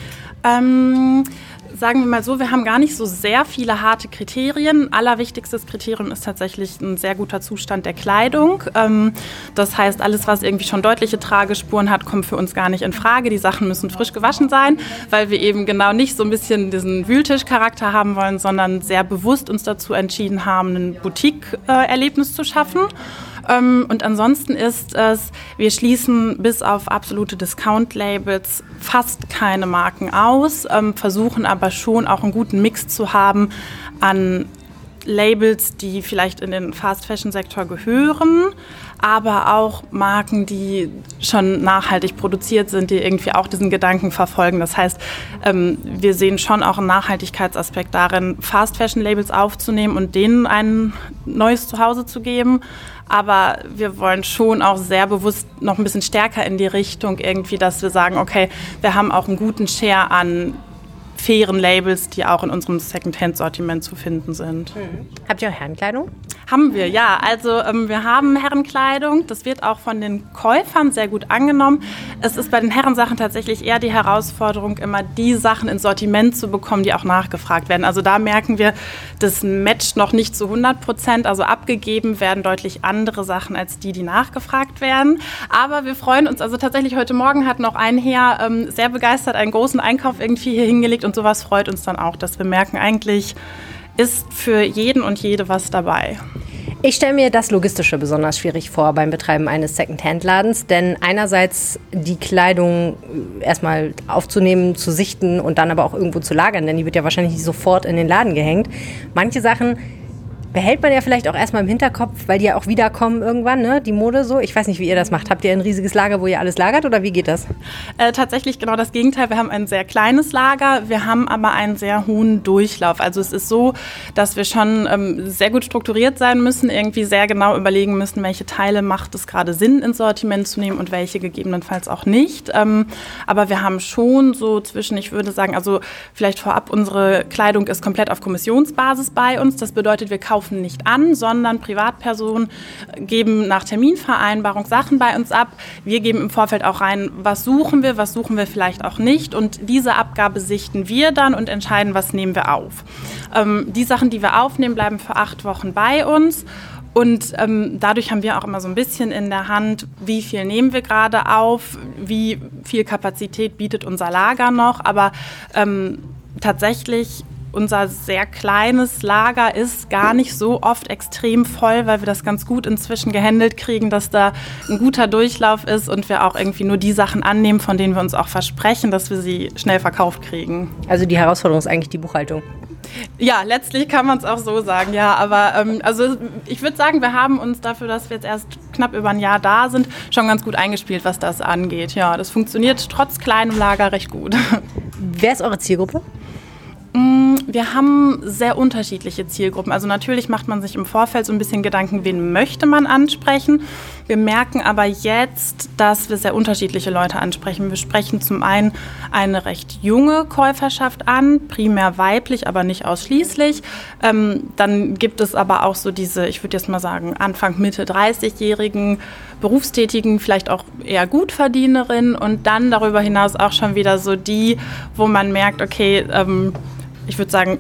Sagen wir mal so, wir haben gar nicht so sehr viele harte Kriterien. Allerwichtigstes Kriterium ist tatsächlich ein sehr guter Zustand der Kleidung. Das heißt, alles, was irgendwie schon deutliche Tragespuren hat, kommt für uns gar nicht in Frage. Die Sachen müssen frisch gewaschen sein, weil wir eben genau nicht so ein bisschen diesen Wühltischcharakter haben wollen, sondern sehr bewusst uns dazu entschieden haben, ein Boutique-Erlebnis zu schaffen. Und ansonsten ist es, wir schließen bis auf absolute Discount-Labels fast keine Marken aus, versuchen aber schon auch einen guten Mix zu haben an Labels, die vielleicht in den Fast-Fashion-Sektor gehören, aber auch Marken, die schon nachhaltig produziert sind, die irgendwie auch diesen Gedanken verfolgen. Das heißt, wir sehen schon auch einen Nachhaltigkeitsaspekt darin, Fast-Fashion-Labels aufzunehmen und denen ein neues Zuhause zu geben. Aber wir wollen schon auch sehr bewusst noch ein bisschen stärker in die Richtung irgendwie, dass wir sagen, okay, wir haben auch einen guten Share an fairen Labels, die auch in unserem Secondhand-Sortiment zu finden sind. Habt ihr auch Herrenkleidung? Haben wir, ja. Also wir haben Herrenkleidung. Das wird auch von den Käufern sehr gut angenommen. Es ist bei den Herrensachen tatsächlich eher die Herausforderung, immer die Sachen ins Sortiment zu bekommen, die auch nachgefragt werden. Also da merken wir, das matcht noch nicht zu 100%. Also abgegeben werden deutlich andere Sachen als die nachgefragt werden. Aber wir freuen uns. Also tatsächlich heute Morgen hat noch ein Herr sehr begeistert einen großen Einkauf irgendwie hier hingelegt. Und sowas freut uns dann auch, dass wir merken, eigentlich ist für jeden und jede was dabei. Ich stelle mir das Logistische besonders schwierig vor beim Betreiben eines Secondhand-Ladens, denn einerseits die Kleidung erstmal aufzunehmen, zu sichten und dann aber auch irgendwo zu lagern, denn die wird ja wahrscheinlich nicht sofort in den Laden gehängt. Manche Sachen behält man ja vielleicht auch erstmal im Hinterkopf, weil die ja auch wiederkommen irgendwann, ne? Die Mode so. Ich weiß nicht, wie ihr das macht. Habt ihr ein riesiges Lager, wo ihr alles lagert oder wie geht das? Tatsächlich genau das Gegenteil. Wir haben ein sehr kleines Lager, wir haben aber einen sehr hohen Durchlauf. Also es ist so, dass wir schon sehr gut strukturiert sein müssen, irgendwie sehr genau überlegen müssen, welche Teile macht es gerade Sinn, ins Sortiment zu nehmen und welche gegebenenfalls auch nicht. Aber wir haben schon so zwischen, ich würde sagen, also vielleicht vorab, unsere Kleidung ist komplett auf Kommissionsbasis bei uns. Das bedeutet, wir kaufen nicht an, sondern Privatpersonen geben nach Terminvereinbarung Sachen bei uns ab. Wir geben im Vorfeld auch rein, was suchen wir vielleicht auch nicht. Und diese Abgabe sichten wir dann und entscheiden, was nehmen wir auf. Die Sachen, die wir aufnehmen, bleiben für 8 Wochen bei uns. Und dadurch haben wir auch immer so ein bisschen in der Hand, wie viel nehmen wir gerade auf, wie viel Kapazität bietet unser Lager noch. Aber tatsächlich unser sehr kleines Lager ist gar nicht so oft extrem voll, weil wir das ganz gut inzwischen gehandelt kriegen, dass da ein guter Durchlauf ist und wir auch irgendwie nur die Sachen annehmen, von denen wir uns auch versprechen, dass wir sie schnell verkauft kriegen. Also die Herausforderung ist eigentlich die Buchhaltung. Ja, letztlich kann man es auch so sagen, ja. Aber also ich würde sagen, wir haben uns dafür, dass wir jetzt erst knapp über ein Jahr da sind, schon ganz gut eingespielt, was das angeht. Ja, das funktioniert trotz kleinem Lager recht gut. Wer ist eure Zielgruppe? Wir haben sehr unterschiedliche Zielgruppen. Also natürlich macht man sich im Vorfeld so ein bisschen Gedanken, wen möchte man ansprechen. Wir merken aber jetzt, dass wir sehr unterschiedliche Leute ansprechen. Wir sprechen zum einen eine recht junge Käuferschaft an, primär weiblich, aber nicht ausschließlich. Dann gibt es aber auch so diese, ich würde jetzt mal sagen, Anfang, Mitte 30-jährigen Berufstätigen, vielleicht auch eher Gutverdienerinnen und dann darüber hinaus auch schon wieder so die, wo man merkt, okay, ich würde sagen,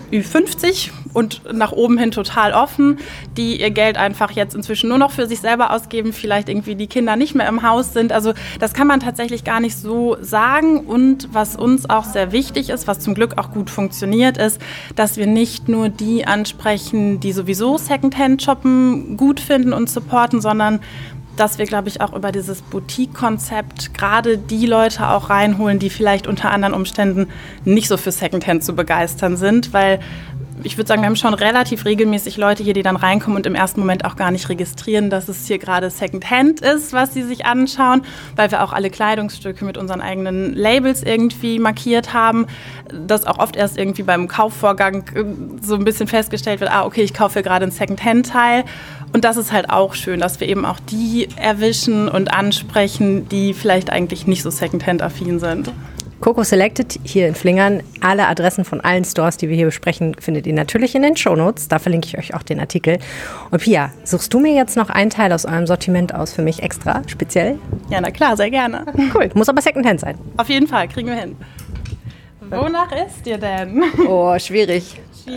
Ü50 und nach oben hin total offen, die ihr Geld einfach jetzt inzwischen nur noch für sich selber ausgeben, vielleicht irgendwie die Kinder nicht mehr im Haus sind. Also das kann man tatsächlich gar nicht so sagen. Und was uns auch sehr wichtig ist, was zum Glück auch gut funktioniert, ist, dass wir nicht nur die ansprechen, die sowieso Secondhand-Shoppen gut finden und supporten, sondern dass wir, glaube ich, auch über dieses Boutique-Konzept gerade die Leute auch reinholen, die vielleicht unter anderen Umständen nicht so für Secondhand zu begeistern sind, weil ich würde sagen, wir haben schon relativ regelmäßig Leute hier, die dann reinkommen und im ersten Moment auch gar nicht registrieren, dass es hier gerade Secondhand ist, was sie sich anschauen, weil wir auch alle Kleidungsstücke mit unseren eigenen Labels irgendwie markiert haben, dass auch oft erst irgendwie beim Kaufvorgang so ein bisschen festgestellt wird, okay, ich kaufe hier gerade ein Secondhand-Teil. Und das ist halt auch schön, dass wir eben auch die erwischen und ansprechen, die vielleicht eigentlich nicht so Secondhand-affin sind. Coco Selected hier in Flingern. Alle Adressen von allen Stores, die wir hier besprechen, findet ihr natürlich in den Shownotes. Da verlinke ich euch auch den Artikel. Und Pia, suchst du mir jetzt noch einen Teil aus eurem Sortiment aus für mich extra, speziell? Ja, na klar, sehr gerne. Cool, muss aber Secondhand sein. Auf jeden Fall, kriegen wir hin. Wonach ist dir denn? Oh, schwierig.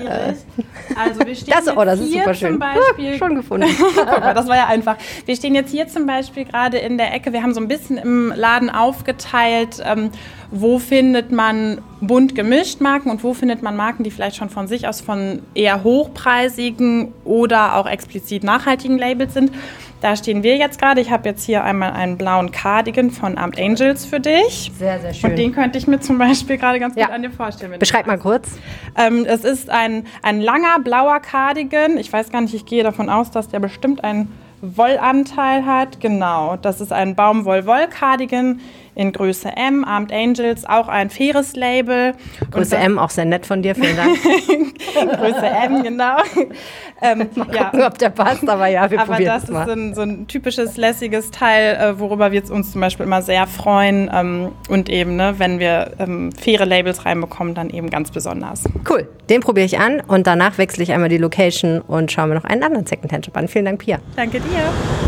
Also wir stehen das ist super schön. Zum Beispiel, schon gefunden. Guck mal, das war ja einfach. Wir stehen jetzt hier zum Beispiel gerade in der Ecke. Wir haben so ein bisschen im Laden aufgeteilt, wo findet man bunt gemischt Marken und wo findet man Marken, die vielleicht schon von sich aus von eher hochpreisigen oder auch explizit nachhaltigen Labels sind. Da stehen wir jetzt gerade. Ich habe jetzt hier einmal einen blauen Cardigan von Armed Angels für dich. Sehr, sehr schön. Und den könnte ich mir zum Beispiel gerade ganz gut an dir vorstellen. Beschreib mal kurz. Es ist ein langer blauer Cardigan. Ich weiß gar nicht, ich gehe davon aus, dass der bestimmt einen Wollanteil hat. Genau, das ist ein Baumwoll-Woll-Cardigan in Größe M. Armed Angels, auch ein faires Label. Größe M, auch sehr nett von dir, vielen Dank. Größe M, genau. Mal gucken, ob der passt, aber ja, wir probieren es mal. Aber das ist so ein typisches, lässiges Teil, worüber wir uns zum Beispiel immer sehr freuen. Und eben, wenn wir faire Labels reinbekommen, dann eben ganz besonders. Cool, den probiere ich an und danach wechsle ich einmal die Location und schauen wir noch einen anderen Secondhand-Shop an. Vielen Dank, Pia. Danke dir.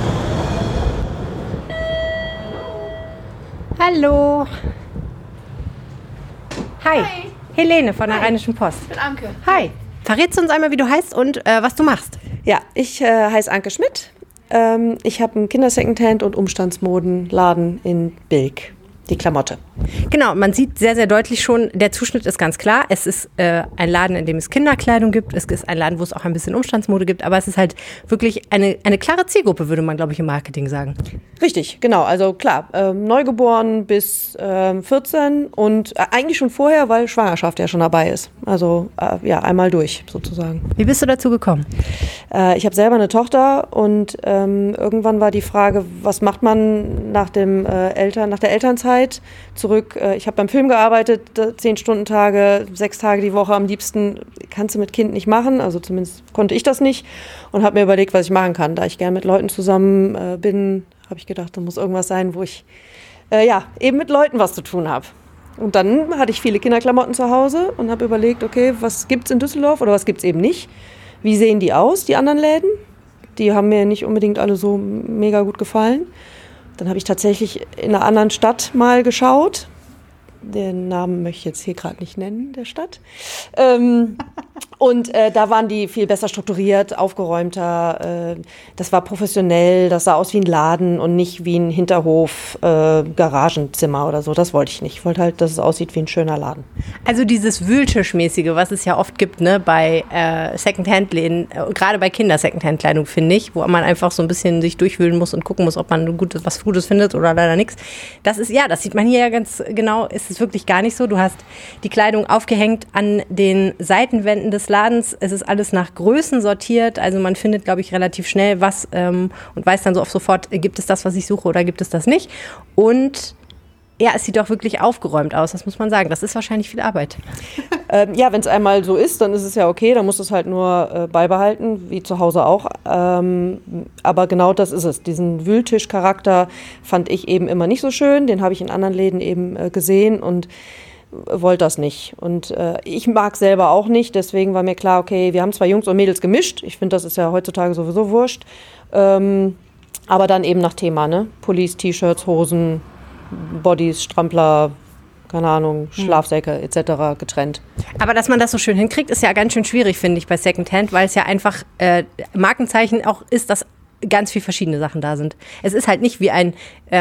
Hallo. Hi. Helene von der Rheinischen Post. Ich bin Anke. Hi. Verrätst du uns einmal, wie du heißt und was du machst? Ja, ich heiße Anke Schmidt. Ich habe einen Kinder-Secondhand- und Umstandsmodenladen in Bilk. Die Klamotte. Genau, man sieht sehr, sehr deutlich schon, der Zuschnitt ist ganz klar. Es ist ein Laden, in dem es Kinderkleidung gibt. Es ist ein Laden, wo es auch ein bisschen Umstandsmode gibt. Aber es ist halt wirklich eine klare Zielgruppe, würde man, glaube ich, im Marketing sagen. Richtig, genau. Also klar, neugeboren bis 14 und eigentlich schon vorher, weil Schwangerschaft ja schon dabei ist. Also ja, einmal durch sozusagen. Wie bist du dazu gekommen? Ich habe selber eine Tochter und irgendwann war die Frage, was macht man nach der Elternzeit? Zurück, ich habe beim Film gearbeitet, 10-Stunden-Tage, 6 Tage die Woche am liebsten, kannst du mit Kind nicht machen, also zumindest konnte ich das nicht und habe mir überlegt, was ich machen kann. Da ich gerne mit Leuten zusammen bin, habe ich gedacht, da muss irgendwas sein, wo ich eben mit Leuten was zu tun habe. Und dann hatte ich viele Kinderklamotten zu Hause und habe überlegt, okay, was gibt's in Düsseldorf oder was gibt's eben nicht? Wie sehen die aus, die anderen Läden? Die haben mir nicht unbedingt alle so mega gut gefallen. Dann habe ich tatsächlich in einer anderen Stadt mal geschaut. Den Namen möchte ich jetzt hier gerade nicht nennen, der Stadt. Und da waren die viel besser strukturiert, aufgeräumter. Das war professionell, das sah aus wie ein Laden und nicht wie ein Hinterhof, Garagenzimmer oder so. Das wollte ich nicht. Ich wollte halt, dass es aussieht wie ein schöner Laden. Also dieses Wühltischmäßige, was es ja oft gibt, ne, bei Secondhand-Läden, gerade bei Kinder-Secondhand-Kleidung, finde ich, wo man einfach so ein bisschen sich durchwühlen muss und gucken muss, ob man was Gutes findet oder leider nichts. Das sieht man hier ja ganz genau, ist es wirklich gar nicht so. Du hast die Kleidung aufgehängt an den Seitenwänden des Ladens. Es ist alles nach Größen sortiert. Also man findet, glaube ich, relativ schnell was und weiß dann so oft sofort, gibt es das, was ich suche oder gibt es das nicht. Und ja, es sieht doch wirklich aufgeräumt aus, das muss man sagen. Das ist wahrscheinlich viel Arbeit. Ja, wenn es einmal so ist, dann ist es ja okay. Dann musst du es halt nur beibehalten, wie zu Hause auch. Aber genau das ist es. Diesen Wühltisch-Charakter fand ich eben immer nicht so schön. Den habe ich in anderen Läden eben gesehen und wollte das nicht. Und ich mag selber auch nicht. Deswegen war mir klar, okay, wir haben zwar Jungs und Mädels gemischt. Ich finde, das ist ja heutzutage sowieso wurscht. Aber dann eben nach Thema, ne? Pullis, T-Shirts, Hosen, Bodies, Strampler, keine Ahnung, Schlafsäcke etc. getrennt. Aber dass man das so schön hinkriegt, ist ja ganz schön schwierig, finde ich, bei Secondhand, weil es ja einfach Markenzeichen auch ist, dass ganz viele verschiedene Sachen da sind. Es ist halt nicht wie ein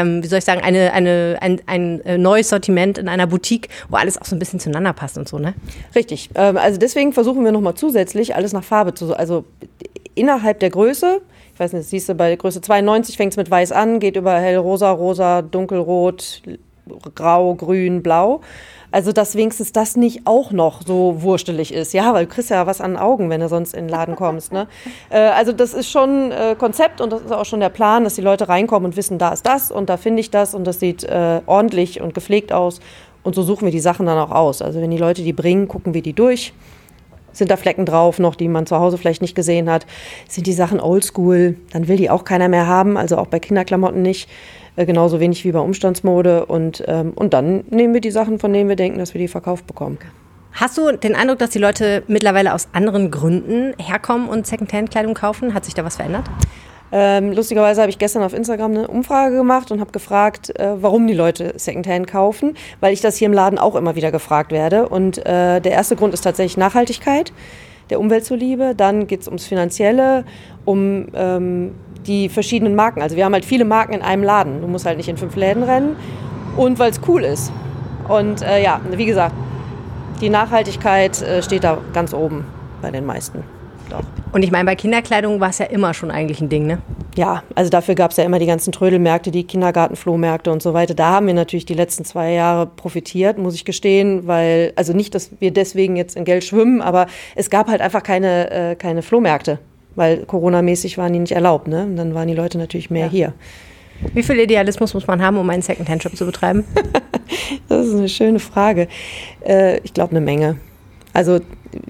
neues Sortiment in einer Boutique, wo alles auch so ein bisschen zueinander passt und so, ne? Richtig. Also deswegen versuchen wir nochmal zusätzlich alles nach Farbe also innerhalb der Größe. Ich weiß nicht, das siehst du bei Größe 92 fängt es mit weiß an, geht über hellrosa, rosa, dunkelrot, grau, grün, blau. Also dass wenigstens das nicht auch noch so wurstelig ist. Ja, weil du kriegst ja was an den Augen, wenn du sonst in den Laden kommst. Ne? Also das ist schon Konzept und das ist auch schon der Plan, dass die Leute reinkommen und wissen, da ist das und da finde ich das und das sieht ordentlich und gepflegt aus. Und so suchen wir die Sachen dann auch aus. Also wenn die Leute die bringen, gucken wir die durch. Sind da Flecken drauf noch, die man zu Hause vielleicht nicht gesehen hat? Sind die Sachen oldschool? Dann will die auch keiner mehr haben, also auch bei Kinderklamotten nicht. Genauso wenig wie bei Umstandsmode. Und dann nehmen wir die Sachen, von denen wir denken, dass wir die verkauft bekommen. Hast du den Eindruck, dass die Leute mittlerweile aus anderen Gründen herkommen und Secondhand-Kleidung kaufen? Hat sich da was verändert? Lustigerweise habe ich gestern auf Instagram eine Umfrage gemacht und habe gefragt, warum die Leute Secondhand kaufen, weil ich das hier im Laden auch immer wieder gefragt werde. Und der erste Grund ist tatsächlich Nachhaltigkeit, der Umwelt zuliebe. Dann geht es ums Finanzielle, um die verschiedenen Marken. Also wir haben halt viele Marken in einem Laden. Du musst halt nicht in 5 Läden rennen und weil es cool ist. Und ja, wie gesagt, die Nachhaltigkeit steht da ganz oben bei den meisten. Doch. Und ich meine, bei Kinderkleidung war es ja immer schon eigentlich ein Ding, ne? Ja, also dafür gab es ja immer die ganzen Trödelmärkte, die Kindergartenflohmärkte und so weiter. Da haben wir natürlich die letzten 2 Jahre profitiert, muss ich gestehen, weil, also nicht, dass wir deswegen jetzt in Geld schwimmen, aber es gab halt einfach keine Flohmärkte, weil Corona-mäßig waren die nicht erlaubt, ne? Und dann waren die Leute natürlich mehr hier. Wie viel Idealismus muss man haben, um einen Secondhand-Shop zu betreiben? Das ist eine schöne Frage. Ich glaube, eine Menge. Also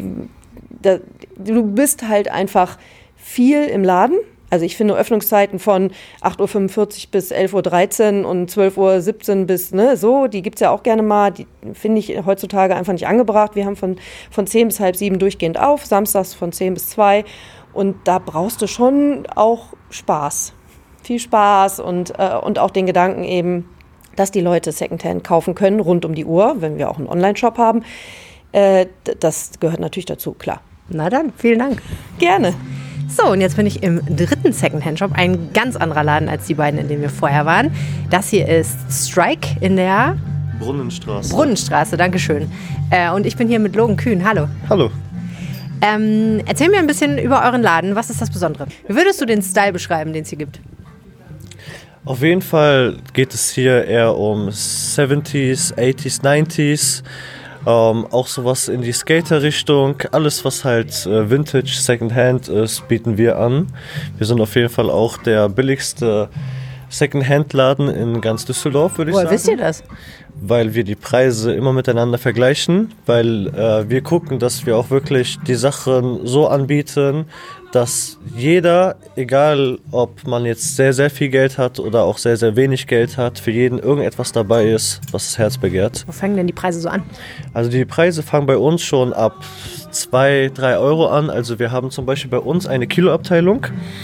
du bist halt einfach viel im Laden. Also ich finde Öffnungszeiten von 8.45 Uhr bis 11.13 Uhr und 12.17 Uhr bis, so, die gibt's ja auch gerne mal. Die finde ich heutzutage einfach nicht angebracht. Wir haben von 10 bis halb 7 durchgehend auf, samstags von 10 bis 2. Und da brauchst du schon auch Spaß. Viel Spaß und auch den Gedanken eben, dass die Leute Secondhand kaufen können, rund um die Uhr, wenn wir auch einen Online-Shop haben. Das gehört natürlich dazu, klar. Na dann, vielen Dank. Gerne. So, und jetzt bin ich im 3. Secondhand-Shop, ein ganz anderer Laden als die beiden, in denen wir vorher waren. Das hier ist Strike in der Brunnenstraße, danke schön. Und ich bin hier mit Logan Kühn. Hallo. Hallo. Erzähl mir ein bisschen über euren Laden. Was ist das Besondere? Wie würdest du den Style beschreiben, den es hier gibt? Auf jeden Fall geht es hier eher um 70s, 80s, 90s. Auch sowas in die Skater-Richtung. Alles, was halt Vintage, Secondhand ist, bieten wir an. Wir sind auf jeden Fall auch der billigste Secondhand-Laden in ganz Düsseldorf, würde ich sagen. Woher wisst ihr das? Weil wir die Preise immer miteinander vergleichen, weil wir gucken, dass wir auch wirklich die Sachen so anbieten, dass jeder, egal ob man jetzt sehr, sehr viel Geld hat oder auch sehr, sehr wenig Geld hat, für jeden irgendetwas dabei ist, was das Herz begehrt. Wo fangen denn die Preise so an? Also die Preise fangen bei uns schon ab 2-3 Euro an. Also wir haben zum Beispiel bei uns eine Kiloabteilung.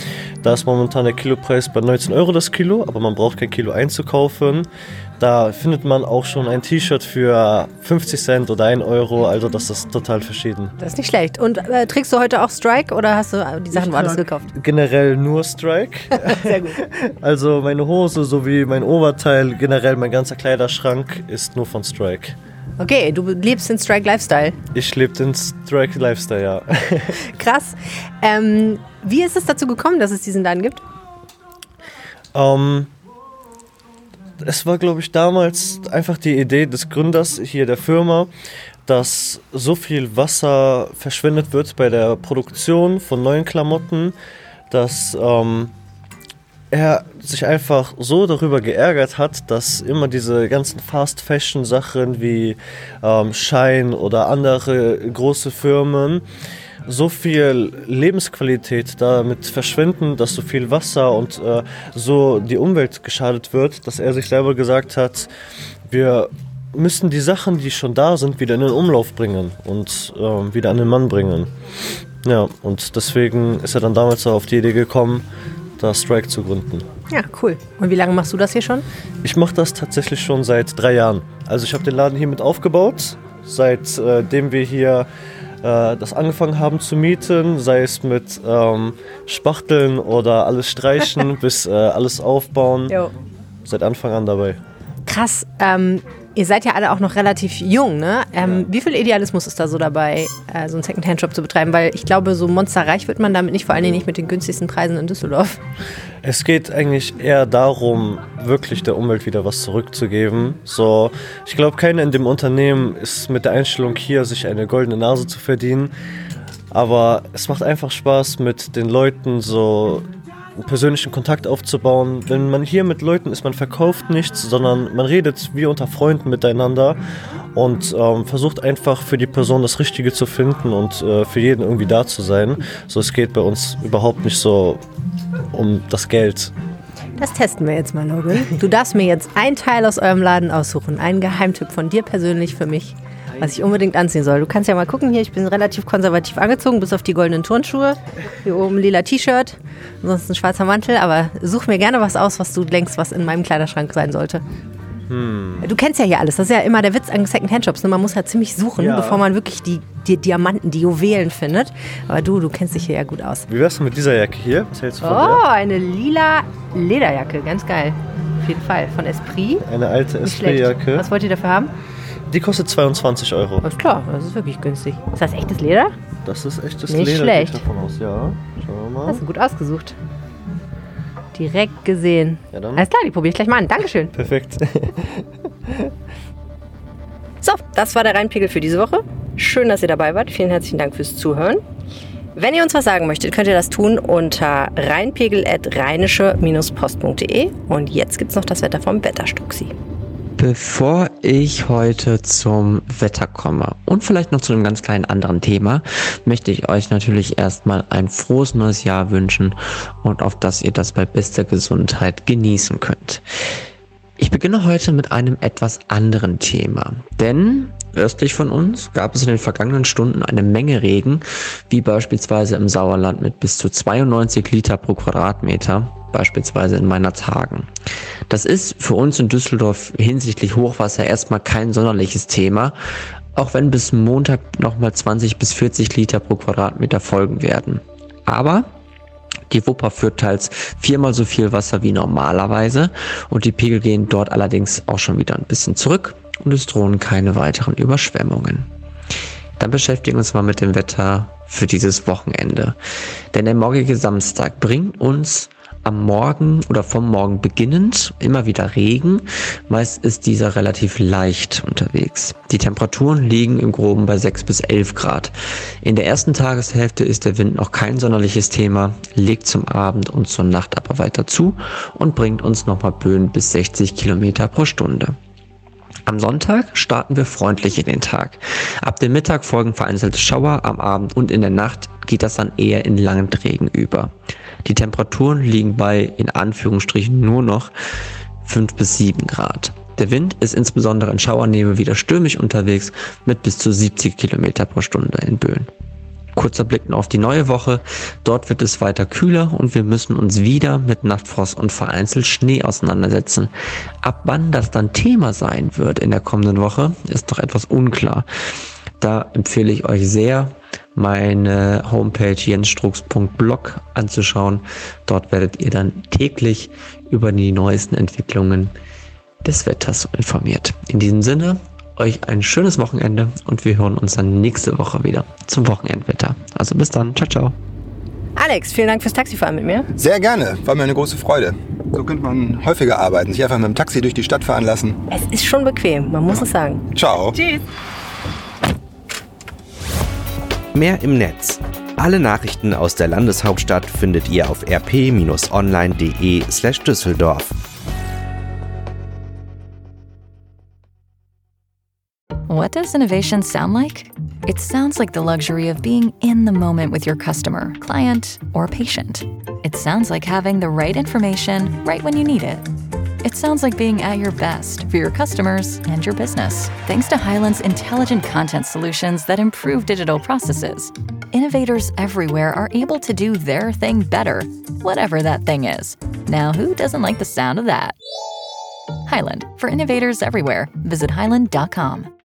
Da ist momentan der Kilopreis bei 19 € das Kilo, aber man braucht kein Kilo einzukaufen. Da findet man auch schon ein T-Shirt für 50 Cent oder 1 €, also das ist total verschieden. Das ist nicht schlecht. Und trägst du heute auch Strike oder hast du die Sachen woanders gekauft? Generell nur Strike. Sehr gut. Also meine Hose sowie mein Oberteil, generell mein ganzer Kleiderschrank ist nur von Strike. Okay, du lebst den Strike-Lifestyle. Ich lebe den Strike-Lifestyle, ja. Krass. Wie ist es dazu gekommen, dass es diesen Laden gibt? Es war, glaube ich, damals einfach die Idee des Gründers hier der Firma, dass so viel Wasser verschwendet wird bei der Produktion von neuen Klamotten, dass er sich einfach so darüber geärgert hat, dass immer diese ganzen Fast-Fashion-Sachen wie Shine oder andere große Firmen so viel Lebensqualität damit verschwenden, dass so viel Wasser und so die Umwelt geschadet wird, dass er sich selber gesagt hat, wir müssen die Sachen, die schon da sind, wieder in den Umlauf bringen und wieder an den Mann bringen. Ja, und deswegen ist er dann damals auf die Idee gekommen, da Strike zu gründen. Ja, cool. Und wie lange machst du das hier schon? Ich mache das tatsächlich schon seit 3 Jahren. Also ich habe den Laden hier mit aufgebaut, seitdem wir hier das angefangen haben zu mieten, sei es mit Spachteln oder alles streichen, bis alles aufbauen. Jo. Seit Anfang an dabei. Krass. Ihr seid ja alle auch noch relativ jung, ne? Wie viel Idealismus ist da so dabei, so einen Secondhand-Shop zu betreiben? Weil ich glaube, so monsterreich wird man damit nicht, vor allen Dingen nicht mit den günstigsten Preisen in Düsseldorf. Es geht eigentlich eher darum, wirklich der Umwelt wieder was zurückzugeben. So, ich glaube, keiner in dem Unternehmen ist mit der Einstellung hier, sich eine goldene Nase zu verdienen. Aber es macht einfach Spaß, mit den Leuten so einen persönlichen Kontakt aufzubauen. Wenn man hier mit Leuten ist, man verkauft nichts, sondern man redet wie unter Freunden miteinander und versucht einfach für die Person das Richtige zu finden und für jeden irgendwie da zu sein. So, es geht bei uns überhaupt nicht so um das Geld. Das testen wir jetzt mal, Logan. Du darfst mir jetzt einen Teil aus eurem Laden aussuchen, einen Geheimtipp von dir persönlich für mich, was ich unbedingt anziehen soll. Du kannst ja mal gucken hier, ich bin relativ konservativ angezogen, bis auf die goldenen Turnschuhe. Hier oben lila T-Shirt, ansonsten schwarzer Mantel, aber such mir gerne was aus, was du denkst, was in meinem Kleiderschrank sein sollte. Du kennst ja hier alles, das ist ja immer der Witz an Second-Hand-Shops, ne? Man muss ja ziemlich suchen, bevor man wirklich die Diamanten, die Juwelen findet. Aber du kennst dich hier ja gut aus. Wie wär's denn mit dieser Jacke hier? Was hältst du von der? Oh, eine lila Lederjacke, ganz geil. Auf jeden Fall, von Esprit. Eine alte Esprit-Jacke. Was wollt ihr dafür haben? Die kostet 22 €. Alles klar, das ist wirklich günstig. Ist das echtes Leder? Das ist echtes Nicht Leder. schlecht. Geht davon aus, ja. Schauen wir mal. Hast du gut ausgesucht. Direkt gesehen. Ja, dann. Alles klar, die probiere ich gleich mal an. Dankeschön. Perfekt. So, das war der Rheinpegel für diese Woche. Schön, dass ihr dabei wart. Vielen herzlichen Dank fürs Zuhören. Wenn ihr uns was sagen möchtet, könnt ihr das tun unter rheinpegel@rheinische-post.de. Und jetzt gibt's noch das Wetter vom Wetterstruxi. Bevor ich heute zum Wetter komme und vielleicht noch zu einem ganz kleinen anderen Thema, möchte ich euch natürlich erstmal ein frohes neues Jahr wünschen und auf dass ihr das bei bester Gesundheit genießen könnt. Ich beginne heute mit einem etwas anderen Thema, denn östlich von uns gab es in den vergangenen Stunden eine Menge Regen, wie beispielsweise im Sauerland mit bis zu 92 Liter pro Quadratmeter, beispielsweise in Meinerzhagen. Das ist für uns in Düsseldorf hinsichtlich Hochwasser erstmal kein sonderliches Thema, auch wenn bis Montag nochmal 20 bis 40 Liter pro Quadratmeter folgen werden. Aber die Wupper führt teils 4-mal so viel Wasser wie normalerweise und die Pegel gehen dort allerdings auch schon wieder ein bisschen zurück und es drohen keine weiteren Überschwemmungen. Dann beschäftigen wir uns mal mit dem Wetter für dieses Wochenende. Denn der morgige Samstag bringt uns am Morgen oder vom Morgen beginnend immer wieder Regen. Meist ist dieser relativ leicht unterwegs. Die Temperaturen liegen im Groben bei 6 bis 11 Grad. In der ersten Tageshälfte ist der Wind noch kein sonderliches Thema, legt zum Abend und zur Nacht aber weiter zu und bringt uns nochmal Böen bis 60 Kilometer pro Stunde. Am Sonntag starten wir freundlich in den Tag. Ab dem Mittag folgen vereinzelte Schauer, am Abend und in der Nacht geht das dann eher in Landregen über. Die Temperaturen liegen bei, in Anführungsstrichen, nur noch 5 bis 7 Grad. Der Wind ist insbesondere in Schauernebel wieder stürmisch unterwegs mit bis zu 70 Kilometer pro Stunde in Böen. Kurzer Blick auf die neue Woche. Dort wird es weiter kühler und wir müssen uns wieder mit Nachtfrost und vereinzelt Schnee auseinandersetzen. Ab wann das dann Thema sein wird in der kommenden Woche, ist noch etwas unklar. Da empfehle ich euch sehr, meine Homepage jensstrux.blog anzuschauen. Dort werdet ihr dann täglich über die neuesten Entwicklungen des Wetters informiert. In diesem Sinne, euch ein schönes Wochenende und wir hören uns dann nächste Woche wieder zum Wochenendwetter. Also bis dann, ciao, ciao. Alex, vielen Dank fürs Taxifahren mit mir. Sehr gerne, war mir eine große Freude. So könnte man häufiger arbeiten, sich einfach mit dem Taxi durch die Stadt fahren lassen. Es ist schon bequem, man muss es sagen. Ciao. Tschüss. Mehr im Netz. Alle Nachrichten aus der Landeshauptstadt findet ihr auf rp-online.de/Düsseldorf. What does innovation sound like? It sounds like the luxury of being in the moment with your customer, client, or patient. It sounds like having the right information right when you need it. It sounds like being at your best for your customers and your business. Thanks to Hyland's intelligent content solutions that improve digital processes, innovators everywhere are able to do their thing better, whatever that thing is. Now, who doesn't like the sound of that? Hyland, for innovators everywhere. Visit hyland.com.